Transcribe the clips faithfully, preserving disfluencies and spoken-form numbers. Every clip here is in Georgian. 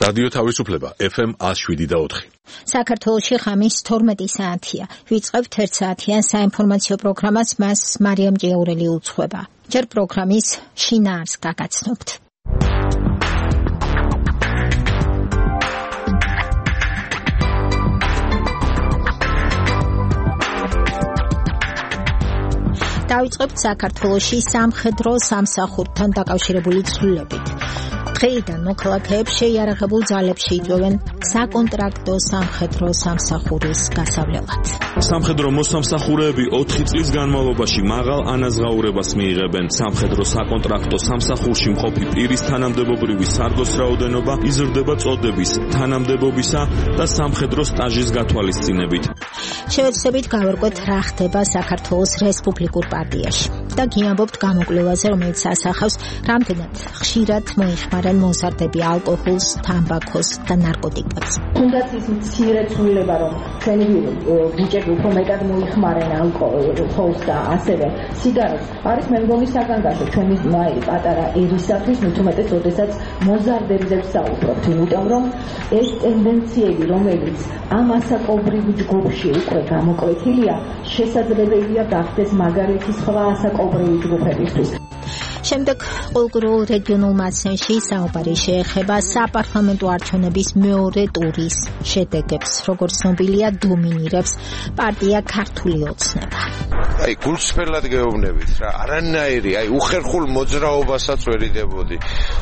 რადიო თავისუფლება ეფ ემ one oh seven და four. საქართველოში ხამის თორმეტი საათია. ვიწყებთ ერთ საათიან საინფორმაციო პროგრამას, მას მარიამ ჭიაურელი უძღვება. ჯერ პროგრამის შინაარს გაგაცნობთ. დავიწყებთ საქართველოში სამხედრო სამსახურთან დაკავშირებული ცვლილებით. დღეიდან მოქალაქეებს შეიარაღებულ ძალებში იწვევენ საკონტრაქტო სამხედრო სამსახურის გასავლელად. სამხედრო მოსამსახურეები ოთხი წლის განმავლობაში მაღალ ანაზღაურებას მიიღებენ. სამხედრო საკონტრაქტო სამსახურში მყოფი პირის თანამდებობრივი სარგოს რაოდენობა იზრდება წოდების, თანამდებობისა და სამხედრო სტაჟის გათვალისწინებით. შევეცდებით გავერკვეთ რა ხდება საქართველოს რესპუბლიკურ პარტიაში და გიამბობთ გამოკვლევაზე, რომელიც ასახავს რამდენად ხშირად მოიხმარენ მოზარდები ალკოჰოლს, თამბაქოს და ნარკოტიკებს. თუნდაც ის მცირე ცვლილება, რომ ჩვენი ბიჭები უფრო მეტად მოიხმარენ ალკოჰოლს და ასევე სიგარეტს, არის მე მგონი საგანგაშო ჩვენი მაირი პატარა ერისათვის, მით უმეტეს, როდესაც მოზარდებზე ვსაუბრობთ, იმიტომ რომ ეს ტენდენციები, რომელიც ამ ასაკობრივ ჯგუფში უკვე გამოკვეთილია, შესაძლებელია გახდეს მაგალითი სხვა ასაკობრივი ჯგუფებისთვის. შემდეგ ყოველდღიურ რეგიონულ მასენში საუბარი შეეხება საპარლამენტო არჩევნების მეორე ტურის შედეგებს. როგორც ცნობილია, დომინირებს პარტია ქართული ოცნება. აი გულწრფელად გეუბნებით რა, არანაირი, აი უხერხულ მოძრაობასაც ვერიდებოდი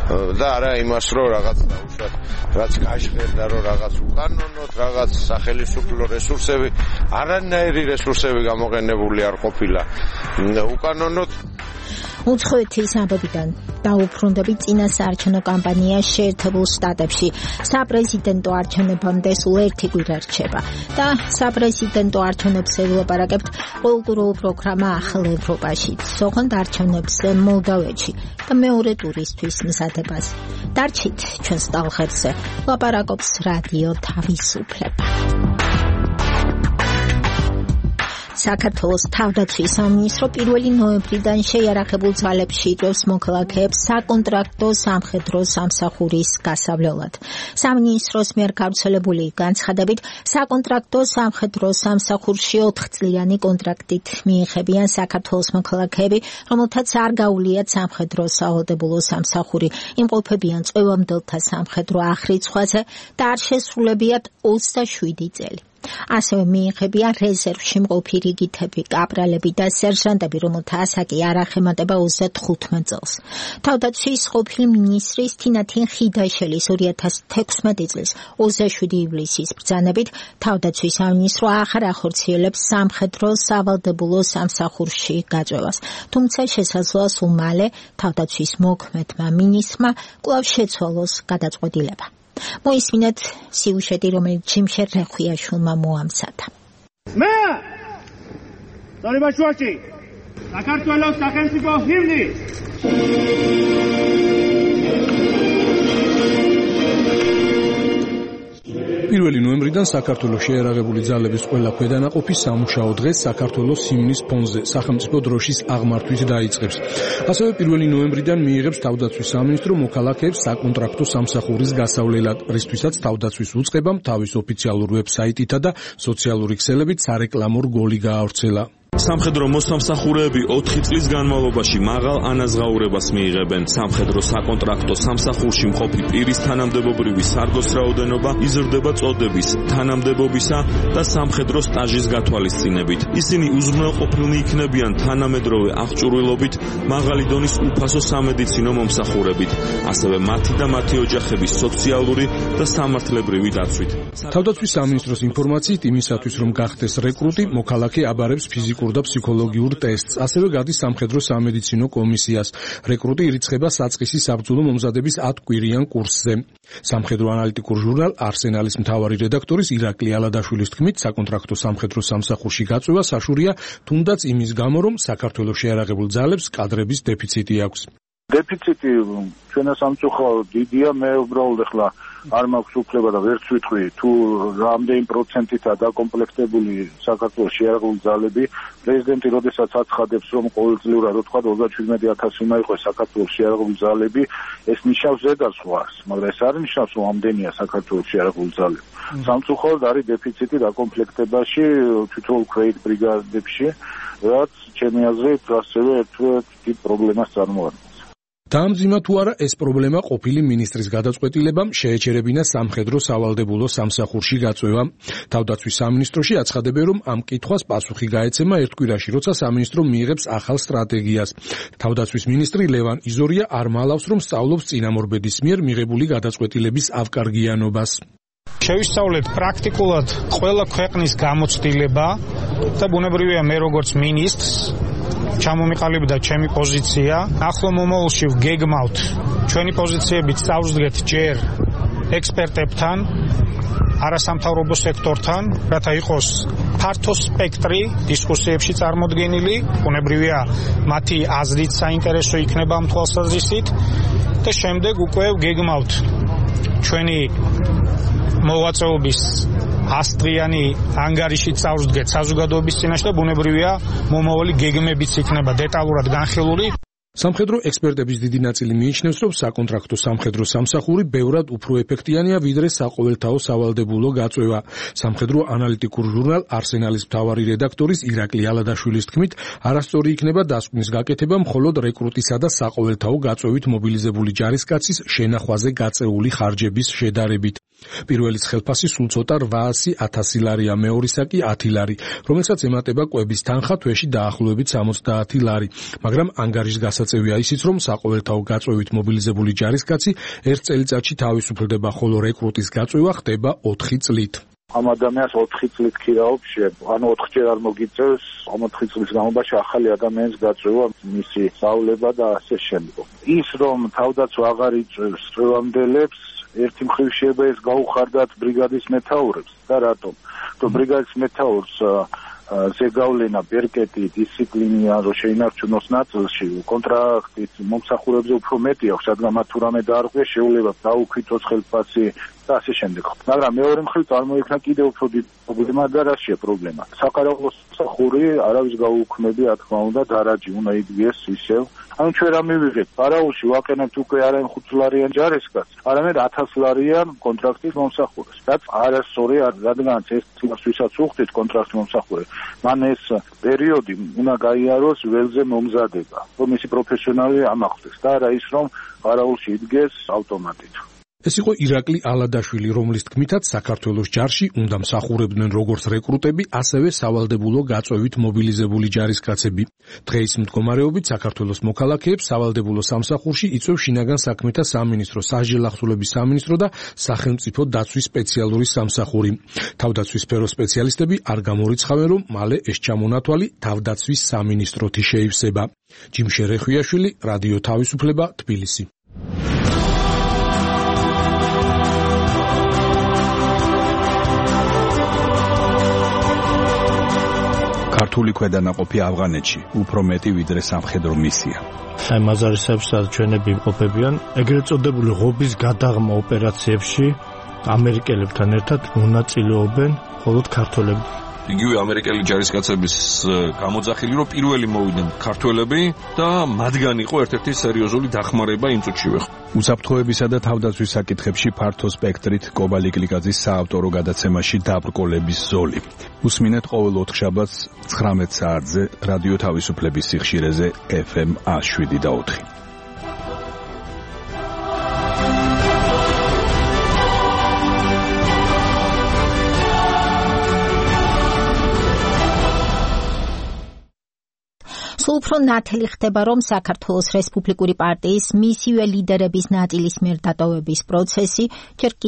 და არა იმას, რომ რაღაც დაუშვათ, რაც გაჟღერდა, რომ რაღაც უკანონოდ, რაღაც სახელმწიფო რესურსები, არანაირი რესურსები გამოყენებული არ ყოფილა. უკანონოდ უცხოეთის ამბებიდან დაუბრუნდები წინა საარჩევნო კამპანია შეერთებულ შტატებში. საპრეზიდენტო არჩევნებამდე სულ ერთი კვირა რჩება და საპრეზიდენტო არჩევნებს ელაპარაკებთ ყოველდღიურ პროგრამა ახალ ევროპაშიც, ოღონდ არჩევნებზე მოლდავეთში და მეორე ტურისთვის მზადებას. დარჩით ჩვენს ტალღებზე, ლაპარაკობს რადიო თავისუფლება. საქართველოს თავდაცვის სამინისტრო პირველი ნოემბრიდან შეიარაღებულ ძალებში იწვევს მოქალაქეებს საკონტრაქტო სამხედრო სამსახურის გასავლელად. სამინისტროს მიერ გავრცელებული განცხადებით, საკონტრაქტო სამხედრო სამსახურში ოთხწლიანი კონტრაქტით მიიღებიან საქართველოს მოქალაქეები, რომელთაც არ გაუვლიათ სამხედრო სავალდებულო სამსახური, იმყოფებიან წვევამდელთა სამხედრო აღრიცხვაზე და არ შესრულებიათ ოცდაშვიდი წელი. ასევე მიიღებიან რეზერვში მყოფი რიგითები, კაპრალები და სერჟანტები, რომელთა ასაკი არ ახემატება ოცდათხუთმეტ წელს. თავდაცვის ყოფილი მინისტრის თინათინ ხიდაშელის ორი ათას თექვსმეტი წლის ოცდაშვიდი ივლისის ბრძანებით თავდაცვის სამინისტრო აღარ ახორციელებს სამხედრო სავალდებულო სამსახურში გაწვევას. თუმცა შესაძლოა სულ მალე თავდაცვის მოქმედმა მინისტრმა კვლავ შეცვალოს გადაწყვეტილება. მოისმინეთ სიუჟეტი, რომელიც ჯიმშერ რეხვიაშვილმა მოამზადა. მე დარიბაშუაში საქართველოს სახელმწიფო ჰიმნი. პირველი ნოემბრიდან საქართველოს შეიარაღებული ძალების ყველა ქვედანაყოფი სამუშაო დღეს საქართველოს ჰიმნის ფონზე სახელმწიფო დროშის აღმართვით დაიწყებს. ასევე პირველი ნოემბრიდან მიიღებს თავდაცვის სამინისტრო მოქალაქეებს საკონტრაქტო სამსახურის გასავლელად, რისთვისაც თავდაცვის უწყებამ თავის ოფიციალურ ვებსაიტითა და სოციალური ქსელებით სარეკლამო რგოლი გაავრცელა. სამხედრო მოსამსახურეები ოთხი წლის განმავლობაში მაღალ ანაზღაურებას მიიღებენ. სამხედრო საკონტრაქტო სამსახურში მყოფი პირის თანამდებობრივი სარგოს რაოდენობა იზრდება წოდების, თანამდებობისა და სამხედრო სტაჟის გათვალისწინებით. ისინი უზრუნველყოფილნი იქნებიან თანამედროვე აღჭურვილობით, მაღალი დონის უფასო სამედიცინო მომსახურებით, ასევე მათი და მათი ოჯახების სოციალური და სამართლებრივი დაცვით. თავდაცვის სამინისტროს ინფორმაციით, იმისათვის რომ გახდეს რეკრუტი, მოქალაქე აბარებს ფიზიკურ და ფსიქოლოგიურ ტესტს, ასევე გადის სამხედრო სამედიცინო კომისიას. რეკრუტი ირიცხება საწყისი საბრძოლო მომზადების ათ კვირიან კურსზე. სამხედრო ანალიტიკურ ჟურნალ არსენალის მთავარი რედაქტორის ირაკლი ალადაშვილის თქმით, საკონტრაქტო სამხედრო სამსახურში გაწვევა საშურია თუნდაც იმის გამო, რომ საქართველოს შეიარაღებულ ძალებს კადრების დეფიციტი აქვს. დეფიციტი ჩვენა სამწუხარო დიდია, მე უბრალოდ ახლა არ მაქვს უფლება და ვერც ვიტყვი თუ რამდენი პროცენტითაა დაკომპლექტებული საქართველოს შეიარაღებული ძალები. პრეზიდენტი როდესაც აცხადებს, რომ ყოველწლიურად თქვა ოცდაჩვიდმეტი ათასი უნდა იყოს საქართველოს შეიარაღებული ძალები, ეს ნიშნავს ზედაზღვარს, მაგრამ ეს არ ნიშნავს, რომ ამდენია საქართველოს შეიარაღებული ძალები. სამწუხაროდ არის დეფიციტი დაკომპლექტებაში თვითონ ქვეით ბრიგადებში, რაც ჩემი აზრით ასევე ერთ-ერთი პრობლემას წარმოადგენს. დაამძიმა თუ არა ეს პრობლემა ყოფილი მინისტრის გადაწყვეტილებამ შეეჩერებინა სამხედრო სავალდებულო სამსახურში გაწვევა. თავდაცვის სამინისტროში აცხადებენ, რომ ამ კითხვას პასუხი გაეცემა ერთ კვირაში, როცა სამინისტრო მიიღებს ახალ სტრატეგიას. თავდაცვის მინისტრი ლევან იზორია არ მალავს, რომ სწავლობს წინამორბედის მიერ მიღებული გადაწყვეტილების ავკარგიანობას. შევისწავლეთ პრაქტიკულად ყველა ქვეყნის გამოცდილება და ბუნებრივია მე როგორც მინისტრს ჩამომიყალიბდა ჩემი პოზიცია. ახლო მომავალში ვგეგმავთ ჩვენი პოზიციებით სწავლდგეთ ჯერ ექსპერტებთან, არასამთავრობო სექტორთან, რათა იყოს ფართო სპექტრი დისკუსიებში წარმოდგენილი, ბუნებრივია მათი აზრით საინტერესო იქნება ამ თვალსაზრისით და შემდეგ უკვე ვგეგმავთ ჩვენი მოვაწეობის ასწლიანი ანგარიში წავსდგეთ საზოგადოების წინაშე და ბუნებრივია მომავალი გეგმებიც იქნება დეტალურად განხილული. სამხედრო ექსპერტების დიდი ნაწილი მიიჩნევს, რომ საკონტრაქტო სამხედრო სამსახური ბევრად უფრო ეფექტიანია ვიდრე საყოველთაო სავალდებულო გაწვევა. სამხედრო ანალიტიკურ ჟურნალ არსენალის მთავარი რედაქტორის ირაკლი ალადაშვილის თქმით, არასწორი იქნება დასკვნის გაკეთება მხოლოდ რეკრუტისა და საყოველთაო გაწვევით მობილიზებული ჯარისკაცის შენახვაზე გაწეული ხარჯების შედარებით. პირველის ხელფასი სულ ცოტა რვაასი ათასი ლარია, მეორისა კი ათი ლარი, რომელსაც ემატება კვების თანხა თვეში დაახლოებით სამოცდაათი ლარი, მაგრამ ანგარიშს გასაწევია ისიც, რომ საყოველთაო გაწვევით მობილიზებული ჯარისკაცი ერთ წელიწადში თავისუფლდება, ხოლო რეკრუტის გაწვევა ხდება ოთხი წლით. ამ ადამიანს ოთხი წლით ქირაობს, ანუ ოთხჯერ არ მოგიწევს, ამ ოთხი წლის განმავლობაში ახალი ადამიანის გაწვევა, მისი სწავლება და ასე შემდგომ. ის რომ თავდაცვა აღარ იწევს წვევამდელებს, ერთი მხრივ შეიძლება ეს გაუხარდათ ბრიგადის მეთაურებს და რატომ? თუ ბრიგადის მეთაურს ზეგავლენა, ბერკეტი, დისციპლინია რო შეინარჩუნოს ნაწილში, კონტრაქტით მომსახურებზე უფრო მეტი აქვს, რადგან მათ თუ რამე დაარღვიეს, შეუძლია დაუქვითოს ხელფასი და ასე შემდეგ. მაგრამ მეორე მხრივ წარმოიქმნა კიდევ უფრო დიდი პრობლემა და რაშია პრობლემა? საყარაულო სამსახური არავის გაუქმები, რა თქმა უნდა, დარაჯი უნდა იდგეს ისევ. ანუ ჩვენ რა მივიღეთ? პარაულში ვაყენებთ უკვე არა იმ ხუთ ლარიან ჯარისკაცს, არამედ ათას ლარიან კონტრაქტის მომსახურეს. რაც არასწორი არის, რადგან ეს წელს ვისაც უხდით კონტრაქტის მომსახურე, მან ეს პერიოდი უნდა გაიაროს ველზე მომზადება, რომ ისი პროფესიონალი ამახდეს და არა ის, რომ პარაულში იდგეს ავტომატით. ეს იყო ირაკლი ალადაშვილი, რომლის თქმითაც საქართველოს ჯარში უნდა მსახურებდნენ როგორც რეკრუტები, ასევე სავალდებულო გაწვევით მობილიზებული ჯარისკაცები. დღეის მდგომარეობით საქართველოს მოქალაქეებს სავალდებულო სამსახურში იწვევს შინაგან საქმეთა სამინისტრო, სასჯელახსოვრების სამინისტრო და სახელმწიფო დაცვის სპეციალური სამსახური. თავდაცვის სფეროს სპეციალისტები არ გამორიცხავენ, რომ მალე ეს ჩამონათვალი თავდაცვის სამინისტროთი შეივსება. ჯიმშე რეხვიაშვილი, რადიო თავისუფლება, თბილისი. ქართული ქვედანაყოფი ავღანეთში უფრო მეტი ვიდრე სამხედრო მისია. აი მაზარისეებს და ჩვენები იმყოფებიან ეგრეთ წოდებული ღობის გადაღმა ოპერაციებში ამერიკელებთან ერთად მონაწილეობენ მხოლოდ ქართველები. იგივე ამერიკელი ჯარისკაცების გამოძახილი, რომ პირველი მოვიდნენ ქართველები და მათგან იყო ერთ-ერთი სერიოზული დახმარება იმ წუთშივე. უსაფრთხოებისა და თავდაცვის საკითხებში ფართო სპექტრით კობალი კლიკაძის საავტორო გადაცემაში დაბრკოლების ზოლი. უსმინეთ ყოველ ოთხშაბათს ცხრამეტ საათზე რადიო თავისუფლების სიხშირეზე ეფ ემ ას შვიდი და ოთხი. სულ უფრო ნათელი ხდება, რომ საქართველოს რესპუბლიკური პარტიის მისივე ლიდერების ნაწილის მიერ დატოვების პროცესი ჯერ კიდევ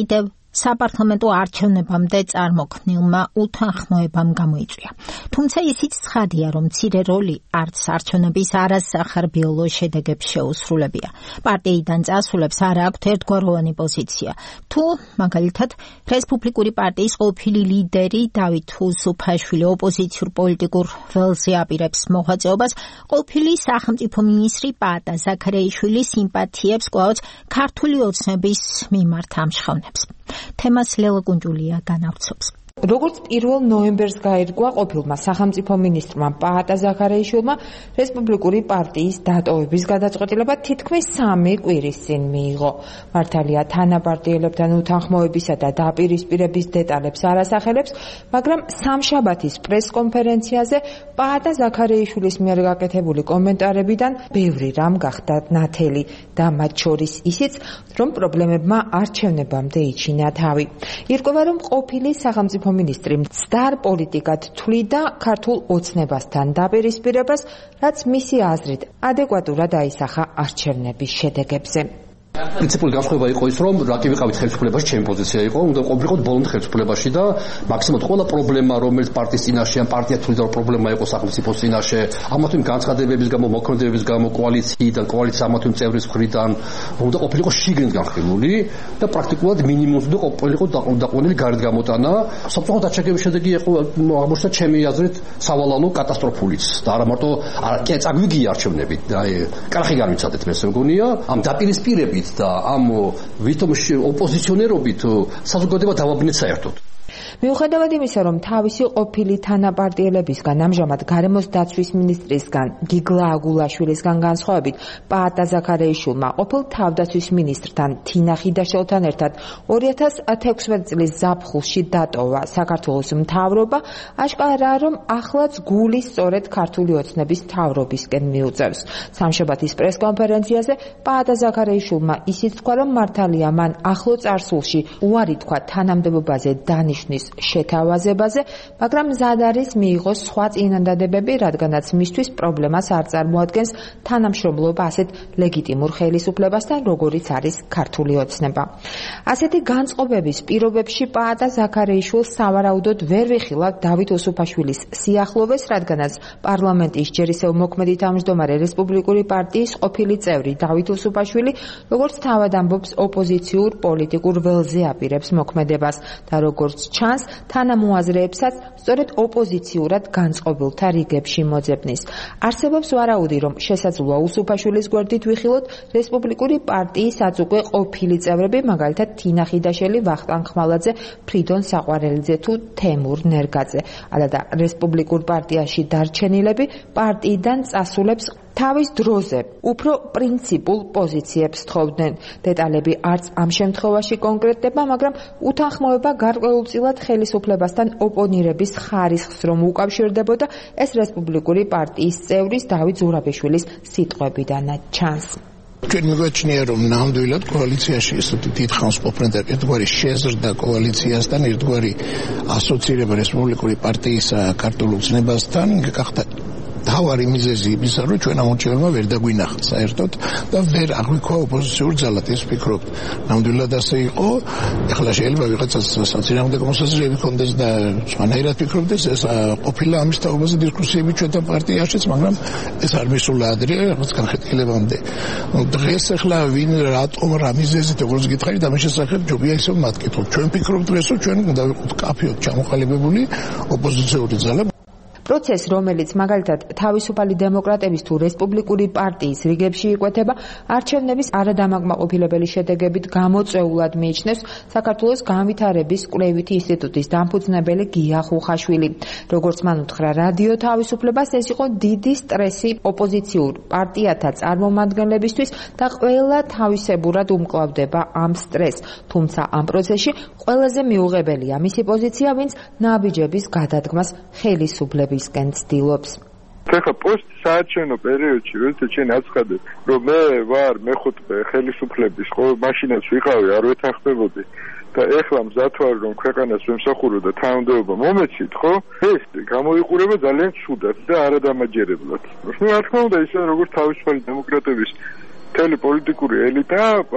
საპარლამენტო არჩევნებამდე წარმოქმნილმა უთანხმოებამ გამოიწვია. თუმცა ისიც ცხადია, რომ მცირე როლი არც არჩევნების არასახარბიელო შედეგებს შეუსრულებია. პარტიიდან წასულებს არ აქვთ ერთგვაროვანი პოზიცია. თუ მაგალითად რესპუბლიკური პარტიის ყოფილი ლიდერი დავით უსუფაშვილი ოპოზიციურ პოლიტიკურ ველზე აპირებს მოღვაწეობას, ყოფილი სახელმწიფო მინისტრი პაატა ზაქარიაშვილი სიმპათიებს კვლავ ქართული ოცნების მიმართ ამჟღავნებს. თემას ლელა კუნჯულია განავრცობს. როგორც პირველ ნოემბერს გაირგვა ყოფილმა სახელმწიფო მინისტრმა პაატა ზაქარიაშვილმა რესპუბლიკური პარტიის დატოვების გადაწყვეტილება თითქმის სამი კვირის წინ მიიღო. მართალია თანაპარტიელებთან უთანხმოებისა და დაპირისპირების დეტალებს არ ასახელებს, მაგრამ სამშაბათის პრესკონფერენციაზე პაატა ზაქარიაშვილის მიერ გაკეთებული კომენტარებიდან ბევრი რამ გახდა ნათელი და მათ შორის ისიც, რომ პრობლემებმა არჩევნებამდე იჩინა თავი. ირკვევა, რომ ყოფილი სახელმწიფო მინისტრი მცდარ პოლიტიკად თვლიდა ქართულ ოცნებასთან დაპირისპირებას, რაც მისი აზრით ადეკვატურად აისახა არჩევნების შედეგებზე. პრინციპული განსხვავება იყო ის, რომ რა კი ვიყავით ხელისუფლებაში, ჩემი პოზიცია იყო, უნდა ყოფილიყოთ ბოლომდე ხელისუფლებაში და მაქსიმალურად ყველა პრობლემა, რომელიც პარტიის წინაშე ან პარტია თვლიდა, რომ პრობლემა იყო სახელმწიფოს წინაშე, ამა თუ იმ განცხადებების გამო, მოქმედებების გამო, კოალიციიდან, კოალიციის ამა თუ იმ წევრის მხრიდან, უნდა ყოფილიყო შიგნით განხილული და პრაქტიკულად მინიმუმს უნდა ყოფილიყო დაყვანილი გარეთ გამოტანა. საბჭოთა დაჩაგების შედეგი იყო აღმოჩნდა ჩემი აზრით სავალალო კატასტროფულიც და არა მარტო კი წაგვიგია არჩევნები და კრახი განვიცადეთ მე მგონია ამ დაპირისპირებით და ამ ვითომ ოპოზიციონერობით საზოგადოება დავაბნეთ საერთოდ. მიუხედავად იმისა, რომ თავისი ყოფილი თანაპარტიელებისგან, ამჟამად გარემოს დაცვის მინისტრისგან, გიგლა აგულაშვილისგან განსხვავებით, პაატა ზაქარიაშვილმა ყოფილ თავდაცვის მინისტრთან თინა ხიდაშვილთან ერთად ორი ათას თექვსმეტი წლის ზაფხულში დატოვა საქართველოს მთავრობა, აშკარაა, რომ ახლაც გული სწორედ ქართული ოცნების მთავრობისკენ მიუწევს. სამშაბათის პრესკონფერენციაზე პაატა ზაქარიაშვილმა ისიც თქვა, რომ მართალია მან ახლო წარსულში უარი თქვა თანამდებობაზე დანიშნვის შეთავაზებაზე, მაგრამ მზად არის მიიღოს სხვა წინადადებები, რადგანაც მისთვის პრობლემას არ წარმოადგენს თანამშრომლობა ასეთ ლეგიტიმურ ხელისუფლებასთან, როგორიც არის ქართული ოცნება. ასეთი განწყობების პირობებში პაატა ზაქარიაშვილს სავარაუდოდ ვერ ვიხილავ დავით უსუფაშვილის სიახლოვეს, რადგანაც პარლამენტის ჯერ ისევ მოქმედი თავმჯდომარე რესპუბლიკური პარტიის ყოფილი წევრი დავით უსუფაშვილი, როგორც თავად ამბობს, ოპოზიციურ პოლიტიკურ ველზე აპირებს მოქმედებას და როგორც ჩანს, თანამოაზრეებსაც სწორედ ოპოზიციურად განწყობილთა რიგებში მოძებნის. არსებობს ვარაუდი, რომ შესაძლოა უსუფაშვილის გვერდით ვიხილოთ რესპუბლიკური პარტიის აწუკვე ყოფილი წევრები, მაგალითად თინა ხიდაშელი, ვახტანგ ხმალაძე, ფრიდონ საყვარელიძე თუ თემურ ნერგაძე. ალადა რესპუბლიკურ პარტიაში დარჩენილები პარტიიდან წასულებს თავის დროზე უფრო პრინციპულ პოზიციებს თხოვდნენ. დეტალები არც ამ შემთხვევაში კონკრეტდება, მაგრამ უთანხმოება გარკვეულწილად ხელისუფლებასთან ოპონირების ხარისხს რომ უკავშირდებოდა, ეს რესპუბლიკური პარტიის წევრის დავით ზურაბიშვილის სიტყვებიდანაც ჩანს. ჩვენ მიგვაჩნია, რომ ნამდვილად კოალიციაში ესეთი დიდხანს ყოფნა და ერთგვარი შეზრდა კოალიციასთან, ერთგვარი ასოცირება რესპუბლიკური პარტიისა ქართულ ოცნებასთან გახდა თავარი მიზეზი იმისა, რომ ჩვენ ამორჩეულმა ვერ დაგვინახა საერთოდ და ვერ აღვიქვა ოპოზიციურ ძალად, ეს ვფიქრობ. ნამდვილად ასე იყო. ეხლა შეიძლება ვიღაცას საწინააღმდეგო მოსაზრებები ჰქონდეს და სხვანაირად ფიქრობდეს, ეს ყოფილა ამის თაობაზე დისკუსიები ჩვენთან პარტიაშიც, მაგრამ ეს არ მისულა ადრე რაღაც განხეთქილებამდე. დღეს ეხლა ვინ რატომ რა მიზეზით როგორც გითხარით, ამის შესახებ ჯობია ისევ მათკითხოთ. ჩვენ ვფიქრობთ დღეს, რომ ჩვენ უნდა ვიყოთ კაფეოდ ჩამოყალიბებული ოპოზიციური ძალა. პროცესს, რომელიც მაგალითად თავისუფალი დემოკრატების თუ რესპუბლიკური პარტიის რიგებში იკვეთება, არჩევნების არადამაკმაყოფილებელი შედეგებით გამოწვეულად მიიჩნევს საქართველოს განვითარების კვლევითი ინსტიტუტის დამფუძნებელი გია ხუხაშვილი. როგორც მან უთხრა რადიო თავისუფლებას, ეს იყო დიდი სტრესი ოპოზიციურ პარტიათა წარმომადგენლებისთვის და ყველა თავისებურად უმკლავდება ამ სტრესს. თუმცა ამ პროცესში ყველაზე მიუღებელია მისი პოზიცია, ვინც ნაბიჯების გადადგმას ხელისუფლების ისკენ ცდილობს. ხა პოსტ-საარჩევნო პერიოდში, როდესაც ჩვენ აცხადეთ, რომ მე ვარ მეხუთე ხელისუფლების, ხო, მაშინაც ვიყავი, არ ვეთანხმებოდი და ეხლა მზად ვარ, რომ ქვეყანას ვემსახურო და თანამდებობა მომეცით, ხო? ეს გამოიყურება ძალიან ცუდად და არადამაჯერებლად. ну, რა თქმა უნდა, ისე როგორც თავისუფალი დემოკრატების მთელი პოლიტიკური ელიტა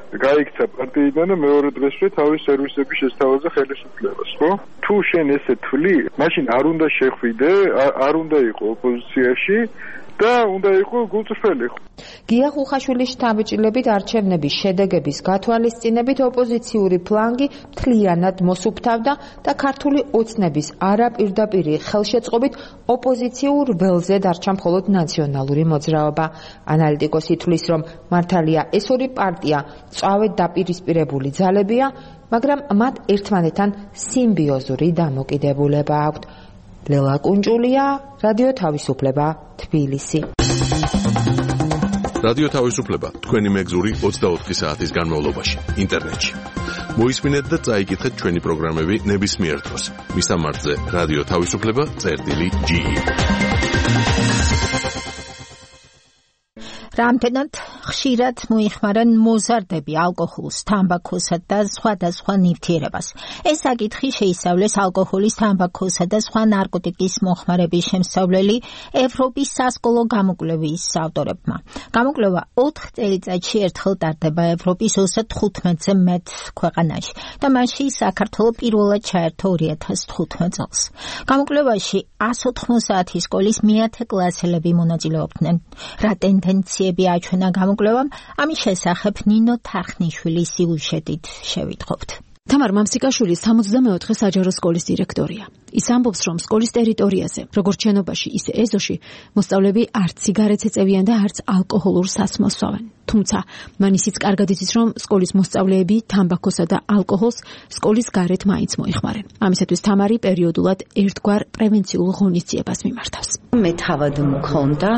გაიქცა პარტიიდან და მეორე დღესვე თავის სერვისების შესთავაზე ხელისუფლებას, ხო? თუ შენ ესე თვლი, მაშინ არ უნდა შეხვიდე, არ უნდა იყო ოპოზიციაში და უნდა იყო გულწრფელი. გია ხუხაშვილის შთაბეჭდილებით არჩევნების შედეგების გათვალისწინებით ოპოზიციური ფლანგი მთლიანად მოსუფთავდა და ქართული ოცნების არაპირდაპირი ხელშეწყობით ოპოზიციურ ველზე დარჩა მხოლოდ ნაციონალური მოძრაობა. ანალიტიკოსი თვლის, რომ მართალია ეს ორი პარტია წავედ დაპირისპირებული ძალებია, მაგრამ მათ ერთმანეთთან სიმბიოზური დამოკიდებულება აქვთ. ლელა კუნჭულია, რადიო თავისუფლება, თბილისი. რადიო თავისუფლება თქვენი მეგზური ოცდაოთხი საათის განმავლობაში ინტერნეტში. მოისმინეთ და წაიკითხეთ ჩვენი პროგრამები ნებისმიერ დროს. მისამართზე რადიო თავისუფლება წერტილი ჯი. რამდენად ხშირად მოიხმარენ მოზარდები ალკოჰოლს, თამბაქოსა და სხვადასხვა ნივთიერებას. ეს საკითხი შეისწავლეს ალკოჰოლის, თამბაქოსა და სხვა ნარკოტიკის მოხმარების შემსწავლელი ევროპის სასკოლო გამოკვლევის ავტორებმა. გამოკვლევა ოთხ წელიწადში ერთხელ ტარდება ევროპის ოცდათხუთმეტზე მეტ ქვეყანაში და მასში საქართველო პირველად ჩაერთო ორი ათას თხუთმეტ წელს. გამოკვლევაში εκατს ოთხმოცდაათი სკოლის მეათე კლასელები მონაწილეობდნენ. რა ტენდენცია აჩვენა გამოკვლევამ, ამის შესახებ ნინო თარხნიშვილის სიუჟეტით შევიტყობთ. თამარ მამსიკაშვილი სამოცდამეოთხე საჯარო სკოლის დირექტორია. ის ამბობს, რომ სკოლის ტერიტორიაზე, როგორც შენობაში, ისე ეზოში, მოსწავლეები არც სიგარეტს ეწევიან და არც ალკოჰოლურ სასმელს სვავენ. თუმცა, მან ისიც კარგად იცის, რომ სკოლის მოსწავლეები თამბაქოსა და ალკოჰოლს სკოლის გარეთ მაინც მოიხმარენ. ამისათვის თამარი პერიოდულად ერთგვარ პრევენციულ ღონისძიებას მიმართავს. მე თავად მქონდა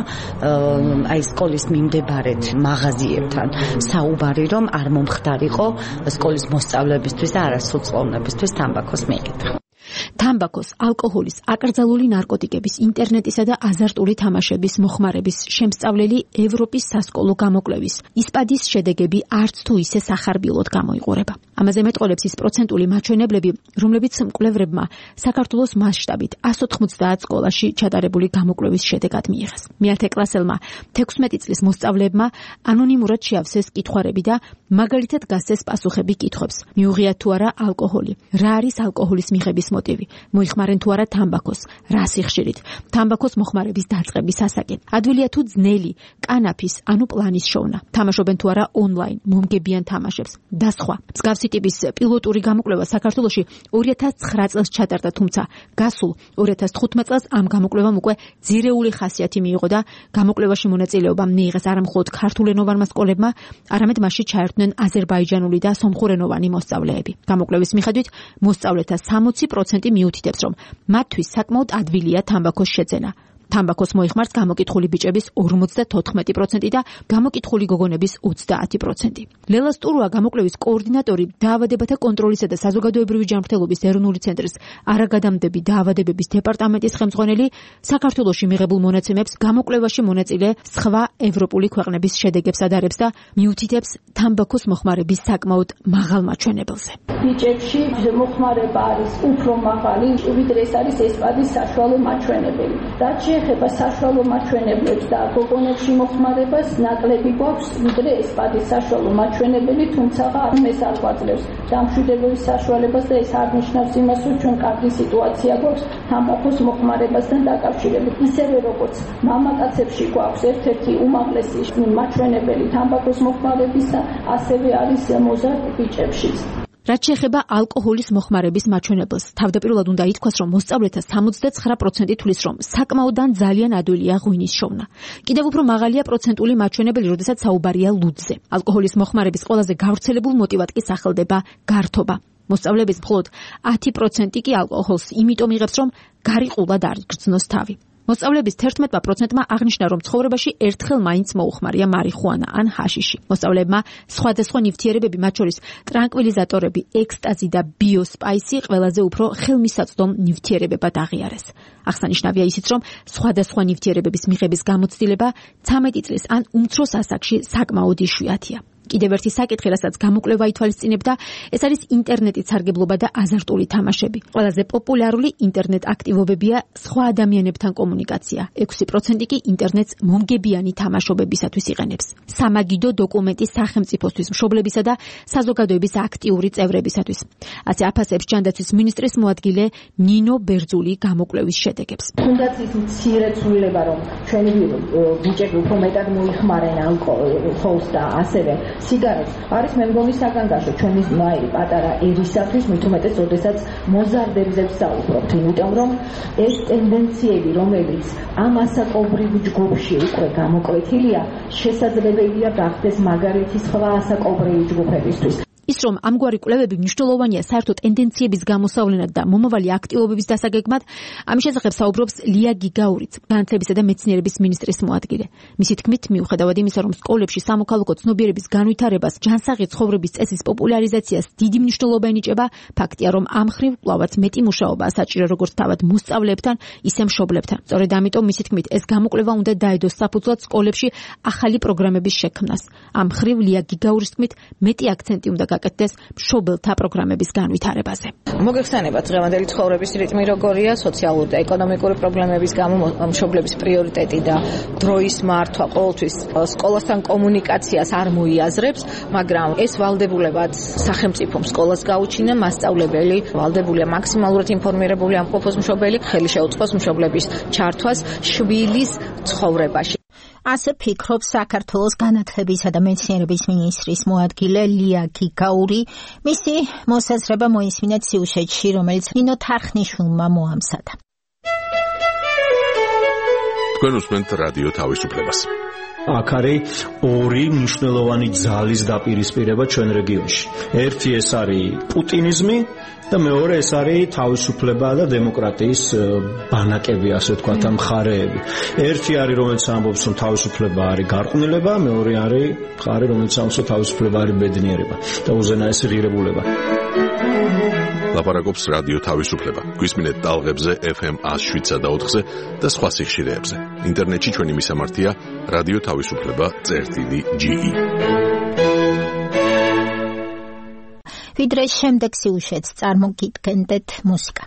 აი სკოლის მიმდებარედ მაღაზიებთან საუბარი, რომ არ მომხდარიყო სკოლის მოსწავლეებისთვის და არასრულწლოვნებისთვის თამბაქოს მიყიდვა. თამბაქოს, ალკოჰოლის, აკრძალული ნარკოტიკების, ინტერნეტისა და აზარტული თამაშების მოხმარების შემსწავლელი ევროპის სასკოლო გამოკვლევის ისპადის შედეგები არც თუ ისე სახარბილოდ გამოიყურება. ამაზე მეტყოლებს ის პროცენტული მაჩვენებლები, რომლებიც მკვლევრებმა საქართველოს მასშტაბით εκατს ოთხმოცდაათ სკოლაში ჩატარებული გამოკვლევის შედეგად მიიღეს. მეათე კლასელმა თექვსმეტი წლის მოსწავლეებმა ანონიმურად შეავსეს კითხვარები და მაგალითად გასცეს პასუხები კითხვებს. მიუღიათ თუ არა ალკოჰოლი, რა არის ალკოჰოლის მიღების მოტივი, მოიხმარენ თუ არა თამბაქოს, რა სიხშირით, თამბაქოს მოხმარების დაწყების ასაკი, ადვილია თუ ძნელი, კანაფის, ანუ პლანის შოვნა, თამაშობენ თუ არა ონლაინ, მომგებიან თამაშებს და სხვა. მსგავსი ტიპის პილოტური გამოკვლევა საქართველოში ორი ათას ცხრა წელს ჩატარდა, თუმცა გასულ ორი ათას თხუთმეტ წელს ამ გამოკვლევამ უკვე ძირეული ხასიათი მიიღო და გამოკვლევაში მონაწილეობა მიიღეს არა მხოლოდ ქართულენოვანმა სკოლებმა, არამედ მასში ჩაერთვნენ აზერბაიჯანული და სომხურენოვანი მოსწავლეები. გამოკვლევის მიხედვით მოსწავლეთა სამოცი პროცენტი მიუთითებს, რომ მათთვის საკმაოდ ადვილია თამბაქოს შეძენა. თამბაქოს მოიხმარს გამოკითხული ბიჭების ორმოცდათოთხმეტი პროცენტი და გამოკითხული გოგონების ოცდაათი პროცენტი. ლელა სტურუა, გამოკვლევის კოორდინატორი, დაავადებათა კონტროლისა და საზოგადოებრივი ჯანმრთელობის ეროვნული ცენტრის არაგადამდები დაავადებების დეპარტამენტის ხელმძღვანელი, საქართველოში მიღებულ მონაცემებს გამოკვლევაში მონაწილე სხვა ევროპული ქვეყნების შედეგებს ადარებს და მიუთითებს თამბაქოს მოხმარების საკმაოდ მაღალ მაჩვენებელზე. ბიჭებში მოხმარება არის უფრო მაღალი, ვიდრე ეს არის ესპადის საშუალო მაჩვენებელი. რაც ეხება საშუალო მაჩვენებლებს და გოგონებში მოხმარებას, ნაკლები გვაქვს ვიდრე ესპადის საშუალო მაჩვენებელი, თუმცა ეს არ გვაძლევს დამშვიდობების საშუალებას და ეს არ ნიშნავს იმას, რომ ჩვენ კარგი სიტუაცია გვაქვს თამბაქოს მოხმარებასთან დაკავშირებით. ისევე როგორც მამაკაცებში გვაქვს ერთ-ერთი უმაღლესი მაჩვენებელი თამბაქოს მოხმარებისა, ასევე არის მოზარდ ბიჭებშიც. რაც შეეხება ალკოჰოლის მოხმარების მაჩვენებელს, თავდაპირველად უნდა ითქვას, რომ მოსწავლეთა სამოცდაცხრა პროცენტი თვლის, რომ საკმაოდ ან ძალიან ადვილია ღვინის შოვნა. კიდევ უფრო მაღალია პროცენტული მაჩვენებელი, როდესაც საუბარია ლუდზე. ალკოჰოლის მოხმარების ყველაზე გავრცელებულ მოტივად კი სახელდება გართობა. მოსწავლეების მხოლოდ ათი პროცენტი კი ალკოჰოლს იმიტომ იღებს, რომ გარიყულად არ გრძნოს თავი. მოსწავლეების თერთმეტ პროცენტმა აღნიშნა, რომ ცხოვრებაში ერთხელ მაინც მოუხმარია მარიხუანა ან ჰაშიში. მოსწავლეებმა სხვადასხვა ნივთიერებები, მათ შორის ტრანკვილიზატორები, ექსტაზი და ბიოსპაისი ყველაზე უფრო ხელმისაწვდომ ნივთიერებებად აღიარეს. აღსანიშნავია ისიც, რომ სხვადასხვა ნივთიერებების მიღების გამოცდილება ცამეტი წლის ან უმცროს ასაკში საკმაოდ იშვიათია. კიდევ ერთი საკითხი, რასაც გამოკვლევა ითვალისწინებდა, ეს არის ინტერნეტის სარგებლობა და აზარტული თამაშები. ყველაზე პოპულარული ინტერნეტ აქტივობებია სხვა ადამიანებთან კომუნიკაცია. ექვსი პროცენტი კი ინტერნეტს მომგებიანი თამაშობებისათვის იყენებს. სამაგიდო დოკუმენტის სახელმწიფოსთვის მშობლებისა და საზოგადოების აქტიური წევრებისათვის. ასე აფასებს ჯანდაცვის მინისტრის მოადგილე ნინო ბერძული გამოკვლევის შედეგებს. თუნდაც ის მცირე ცვლილება, რომ ჩვენი ბიჭები უფრო მეტად მოიხმარენ ალკოჰოლს და ასევე სიგარეტს, არის მე მგონი საგანგაშო ჩვენი მაირი პატარა ერისათვის, მით უმეტეს, როდესაც მოზარდებზე ვსაუბრობთ, იმიტომ რომ ეს ტენდენციები, რომელიც ამ ასაკობრივ ჯგუფში უკვე გამოკვეთილია, შესაძლებელია გახდეს მაგალითი სხვა ასაკობრივი ჯგუფებისთვის. ის რომ ამგვარი კვლევები მნიშვნელოვანია საერთო ტენდენციების გამოსავლენად და მომავალი აქტივობების დასაგეგმად, ამის შესახებ საუბრობს ლია გიგაურიც, განათლებისა და მეცნიერების მინისტრის მოადგილე. მისი თქმით, მიუხედავად იმისა, რომ სკოლებში სამოქალაქო ცნობიერების განვითარებას, ჯანსაღი ცხოვრების წესის პოპულარიზაციას დიდი მნიშვნელობა ენიჭება, ფაქტია, რომ ამ მხრივ კვლავაც მეტი მუშაობაა საჭირო როგორც თავად მოსწავლეებთან, ისე მშობლებთან. სწორედ ამიტომ მისი თქმით, ეს გამოკვლევა უნდა დაედოს საფუძვლად სკოლებში ახალი პროგრამების შექმნას. ამ მხრივ ლია გიგაურის თქმით, მეტი აქცენტი უნდა გაკეთდეს მშობელთა პროგრამების განვითარებაზე. მოგეხსენებათ დღევანდელი ცხოვრების რიტმი როგორია, სოციალური და ეკონომიკური პრობლემების გამო მშობლების პრიორიტეტი და დროის მართვა ყოველთვის სკოლასთან კომუნიკაციას არ მოიაზრებს, მაგრამ ეს ვალდებულებად სახელმწიფომ სკოლას გაუჩინა, მასწავლებელი ვალდებულია მაქსიმალურად ინფორმირებული ამყოფოს მშობელი, ხელი შეუწყოს მშობლების ჩართვას შვილის ცხოვრებაში. ასე ფიქრობს საქართველოს განათლებისა და მეცნიერების მინისტრის მოადგილე ლია გიგაური. მისი მოსაზრება მოისმინეთ სიუჟეტში, რომელიც ნინო თარხნიშვილმა მოამზადა. თქვენ უსმენთ რადიო თავისუფლებას. აქ არის ორი მნიშვნელოვანი ძალის დაპირისპირება ჩვენ რეგიონში. ერთი ეს არის პუტინიზმი და მეორე ეს არის თავისუფლება და დემოკრატიის ბანაკები, ასე ვთქვათ, მხარეები. ერთი არის, რომელიც ამბობს, რომ თავისუფლება არის გარყვნილება, მეორე არის მხარე, რომელიც ამბობს, რომ თავისუფლება არის ბედნიერება და უზენაესი ღირებულება. ლაპარაკობს რადიო თავისუფლება. გვისმინეთ ტალღებზე ეფ ემ one oh seven და ოთხზე და სხვა სიხშირეებზე. ინტერნეტში ჩვენი მისამართია რადიო თავისუფლება წერტილი ჯი ი. ვიდრე შემდეგ სიუჟეტს წარმოგიდგენდეთ მუსიკა.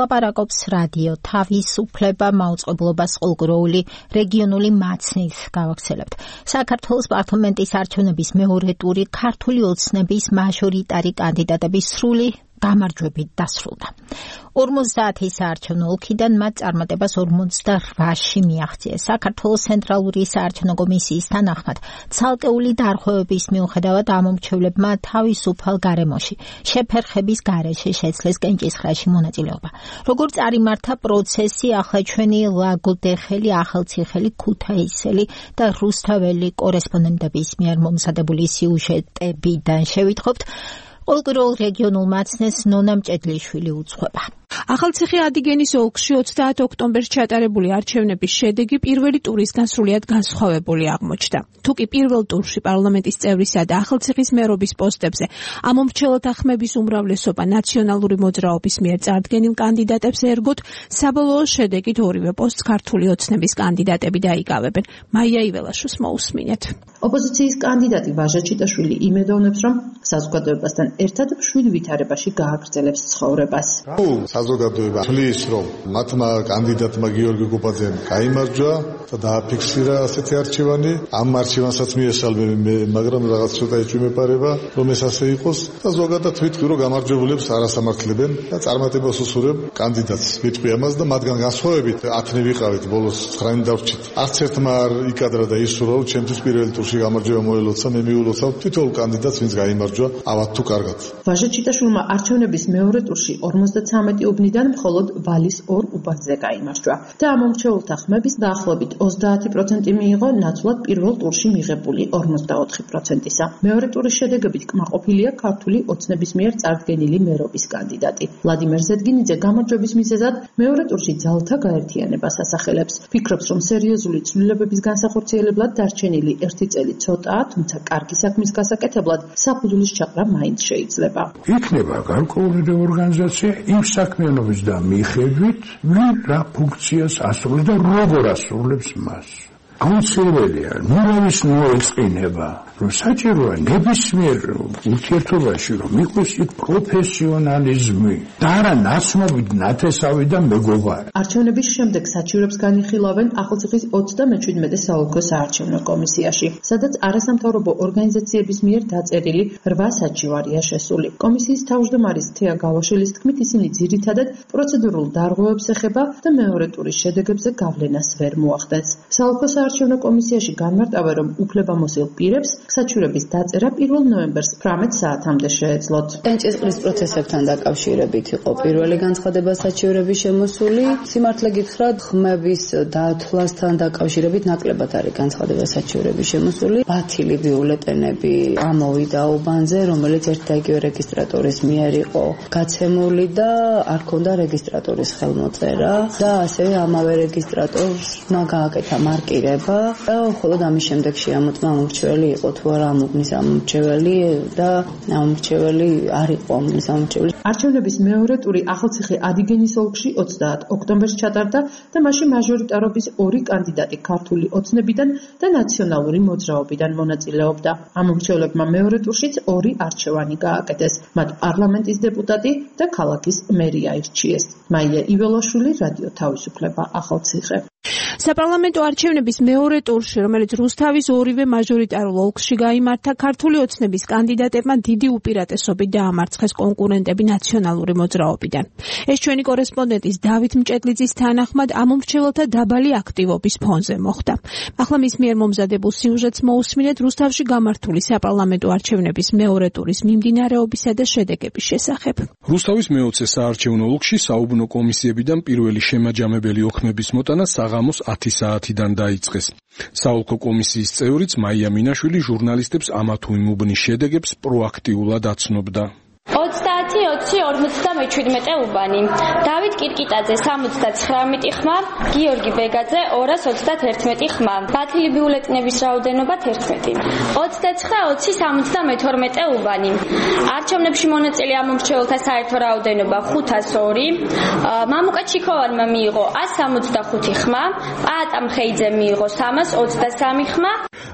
ლაპარაკობს რადიო თავისუფლება მაუწყებლობას ყოლგროული რეგიონული მაცნით გავაგრძელებთ. საქართველოს პარლამენტის არჩევნების მეორე ტური ქართული ოცნების მაჟორიტარი კანდიდატების სრული გამარჯვებით დასრულდა. ორმოცდაათი საარჩევნო ოლქიდან მათ წარმატებას ორმოცდაოთხში მიაღწიეს. საქართველოს ცენტრალური საარჩევნო კომისიის თანახმად ცალკეული დარღვევების მიუხედავად ამომრჩევლებმა თავისუფალ გარემოში შეფერხების გარეშე შეძლეს კენჭისყრაში მონაწილეობა. როგორც წარიმართა პროცესი, ახლა ჩვენი ლაგოდეხელი, ახალციხელი, ქუთაისელი და რუსთაველი კორესპონდენტების მიერ მომზადებული სიუჟეტებიდან შევიტყობთ. ყოლგროულ რეგიონულ მაცნეს ნონა მჭედლიშვილი უძღვება. ახალციხე ადიგენის ოლქში ოცდაათი ოქტომბერს ჩატარებული არჩევნების შედეგი პირველი ტურისგან სრულიად განსხვავებული აღმოჩნდა. თუკი პირველ ტურში პარლამენტის წევრისა და ახალციხის მერობის პოსტებზე ამომრჩეველთა ხმების უმრავლესობა ნაციონალური მოძრაობის მიერ წარდგენილ კანდიდატებს ერგოთ, საბოლოო შედეგით ორივე პოსტს ქართული ოცნების კანდიდატები დაიკავებენ. მაია იველაშვილს მოусმინეთ. ოპოზიციის კანდიდატი ვაჟა ჩიტაშვილი იმედოვნებს, რომ საზოგადოებასთან ერთად მშვიდ ვითარებაში გააგრძელებს ცხოვრებას. საზოგადოება თვლის, რომ მათმა კანდიდატმა გიორგი გუბაძემ გაიმარჯვა და დააფიქსირა ასეთი არჩევანი. ამ არჩევანსაც მიესალმები, მაგრამ რაღაც ცოტა ეჭვმეპარება, რომ ეს ასე იყოს და ზოგადად ვიტყვი, რომ გამარჯვებულებს არასამართლებენ და წარმატებას უსურვებ კანდიდატს. ვიტყვი ამას და მათგან განსხვავებით ათნი ვიყავით, ბოლოს ცხრამი დავრჩით. არც ერთმა არ იკადრა და ისურვა, რომ ჩემთვის პირველ ტურში გამარჯვება მოელოცა, მე მიულოცავ თითოეულ კანდიდატს, ვინც გაიმარჯვა, ავად თუ კარგად. ვაჟა ჩიტაშვილმა არჩევნების მეორე ტურში ორმოცდათვრამეტი უბნიდან მხოლოდ ვალის ორ უბანზე გაიმარჯვა და ამომრჩეველთა ხმების დაახლოებით ოცდაათი პროცენტი მიიღო ნაცვლად პირველ ტურში მიღებული ორმოცდაოთხი პროცენტისა. მეორე ტურის შედეგებით კმაყოფილია ქართული ოცნების მიერ წარდგენილი მერობის კანდიდატი. ვლადიმერ ზედგინიძე გამარჯვების მიზეზად მეორე ტურში ძალთა გაერთიანებას ასახელებს. ფიქრობს, რომ სერიოზული ცვლილებების განსახორციელებლად დარჩენილი ერთი წელი ცოტაა, თუმცა კარგი საქმის გასაკეთებლად საფუძვლის ჩაყრა მაინც შეიძლება. იქნება გარკვეული რეორგანიზაცია იმ საქმიანობის და მიხედვით, ვინ რა ფუნქციას ასრულებს და როგორ ასრულებს მას. აუცილებელია ნურავის მოეწყინება, რომ საჭიროა ნებისმიერ ურთიერთობაში, რომ იყოს იქ პროფესიონალიზმი და არა ნაცნობი, ნათესავი და მეგობარი. არჩევნების შემდეგ საჩივრებს განიხილავენ ახალციხის ოცდამეჩვიდმეტე საოლქო საარჩევნო კომისიაში, სადაც არასამთავრობო ორგანიზაციების მიერ დაწერილი რვა საჩივარია შესული. კომისიის თავმჯდომარის თეა გავაშელის თქმით, ისინი ძირითადად პროცედურულ დარღვევებს ეხება და მეორე ტურის შედეგებზე გავლენას ვერ მოახდენს. საოლქო საარჩევნო კომისიაში განმარტავა, რომ უფლებამოსილ პირებს საჩივრების დაწერა პირველ ნოემბერს თვრამეტ საათამდე შეეძლოთ. კენჭისყრის პროცესებთან დაკავშირებით იყო პირველი განცხადება საჩივრების შემოსული. სიმართლე გითხრათ, ხმების დათვლასთან დაკავშირებით ნაკლებად არის განცხადება საჩივრების შემოსული. ბათილი ბიულეტენები ამოვიდა უბანზე, რომელიც ერთ და იგივე რეგისტრატორის მიერ იყო გაცემული და არ ქონდა რეგისტრატორის ხელმოწერა და ასევე ამავე რეგისტრატორმა გააკეთა მარკირება და მხოლოდ ამის შემდეგ შეამოწმა ამორჩეველი იყო თუ არა ამ უბნის ამორჩეველი და ამორჩეველი არ იყო უბნის ამორჩეველი. არჩევნების მეორე ტური ახალციხე ადიგენის ოლქში ოცდაათი ოქტომბერს ჩატარდა და მასში მაჟორიტარობის ორი კანდიდატი ქართული ოცნებიდან და ნაციონალური მოძრაობიდან მონაწილეობდა. ამორჩევლებმა მეორე ტურშიც ორი არჩევანი გააკეთეს. მათ პარლამენტის დეპუტატი და ქალაქის მერი აირჩიეს. მაია იველაშვილი, რადიო თავისუფლება, ახალციხე. საპარლამენტო არჩევნების მეორე ტურში, რომელიც რუსთავის ორივე მაჟორიტარულ ოლქში გაიმართა, ქართული ოცნების კანდიდატებმა დიდი უპირატესობით დაამარცხეს კონკურენტები ნაციონალური მოძრაობიდან. ეს ჩვენი კორესპონდენტის დავით მჭედლიძის თანახმად ამომრჩეველთა დაბალი აქტივობის ფონზე მოხდა. ახლა მის მიერ მომზადებულ სიუჟეტს მოусმინეთ რუსთავში გამართული საპარლამენტო არჩევნების მეორე ტურის მიმდინარეობისა და შედეგების შესახებ. რუსთავის მეოცე საარჩევნო ოლქში საუბნო კომისიებიდან პირველი შემაჯამებელი ოქმების მოტანა საღამოს ათი საათიდან დაიწყეს. საოლქო კომისიის წევრიც მაია მინაშვილი ჟურნალისტებს ამა თუ იმ უბნის შედეგებს პროაქტიულად აცნობდა. ოცდაათი ოცი ორმოცდამეჩვიდმეტე უბანი, დავით კირკიტაძე სამოცდათვრამეტი ხმა, გიორგი ბეგაძე ორას ოცდათერთმეტი ხმა, ბათილი ბიულეტენების რაოდენობა თერთმეტი. ოცდაცხრა ოცი სამოცდამეთორმეტე უბანი, არჩევნებში მონაწილე ამომრჩეველთა საერთო რაოდენობა ხუთას ორი, მამუკა ჩიქოვანმა მიიღო ასს სამოცდახუთი ხმა, პაატა მხეიძემ მიიღო სამას ოცდასამი ხმა.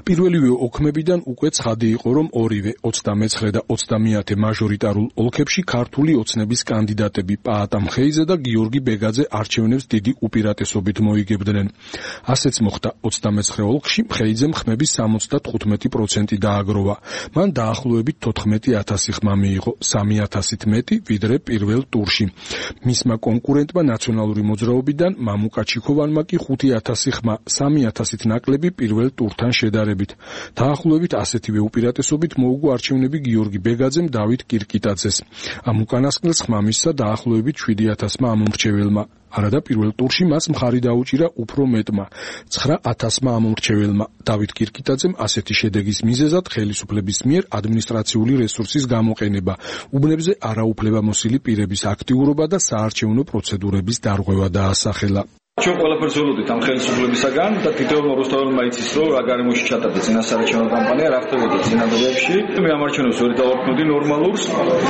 პირველივე ოქმებიდან უკვე ცხადი იყო, რომ ორივე ოცდამეცხრე და ოცდამეათე მაჟორიტარულ ოლქებში ქართული ოცნების კანდიდატები პაატა მხეიძე და გიორგი ბეგაძე არჩევნებს დიდი უპირატესობით მოიგებდნენ. ასეც მოხდა ოცდამეცხრე ოლქში მხეიძემ ხმების სამოცდათხუთმეტი პროცენტი დააგროვა. მან დაახლოებით თოთხმეტი ათასი ხმა მიიღო, სამი ათასით მეტი ვიდრე პირველ ტურში. მისმა კონკურენტმა ნაციონალური მოძრაობიდან მამუკა ჩიქოვანმა კი ხუთი ათასი ხმა, სამი ათასით ნაკლები პირველ ტურთან შედარებით. დაახლოებით ასეთივე უპირატესობით მოუგო არჩევნები გიორგი ბეგაძემ დავით კირკიტაძეს. ამ უკანასკნელს ხმა მისცა დაახლოებით შვიდი ათასმა ამომრჩეველმა. არადა პირველ ტურში მას მხარი დაუჭირა უფრო მეტმა, ცხრა ათასმა ამომრჩეველმა. დავით კირკიტაძემ ასეთი შედეგის მიზეზად ხელისუფლების მიერ ადმინისტრაციული რესურსის გამოყენება, უბნებზე არაუფლებამოსილი პირების აქტიურობა და საარჩევნო პროცედურების დარღვევა დაასახელა. ჩვენ ყველაფერს ველოდით ამ ხელისუფლებისაგან და თითოეულმა რუსთაველმა იცის, რომ რა გარემოში ჩატარდა წინასაარჩევნო კამპანია, რა ხდებოდა წინადადებში. მე ამ არჩევნებს ვერ დავარქმევდი ნორმალურს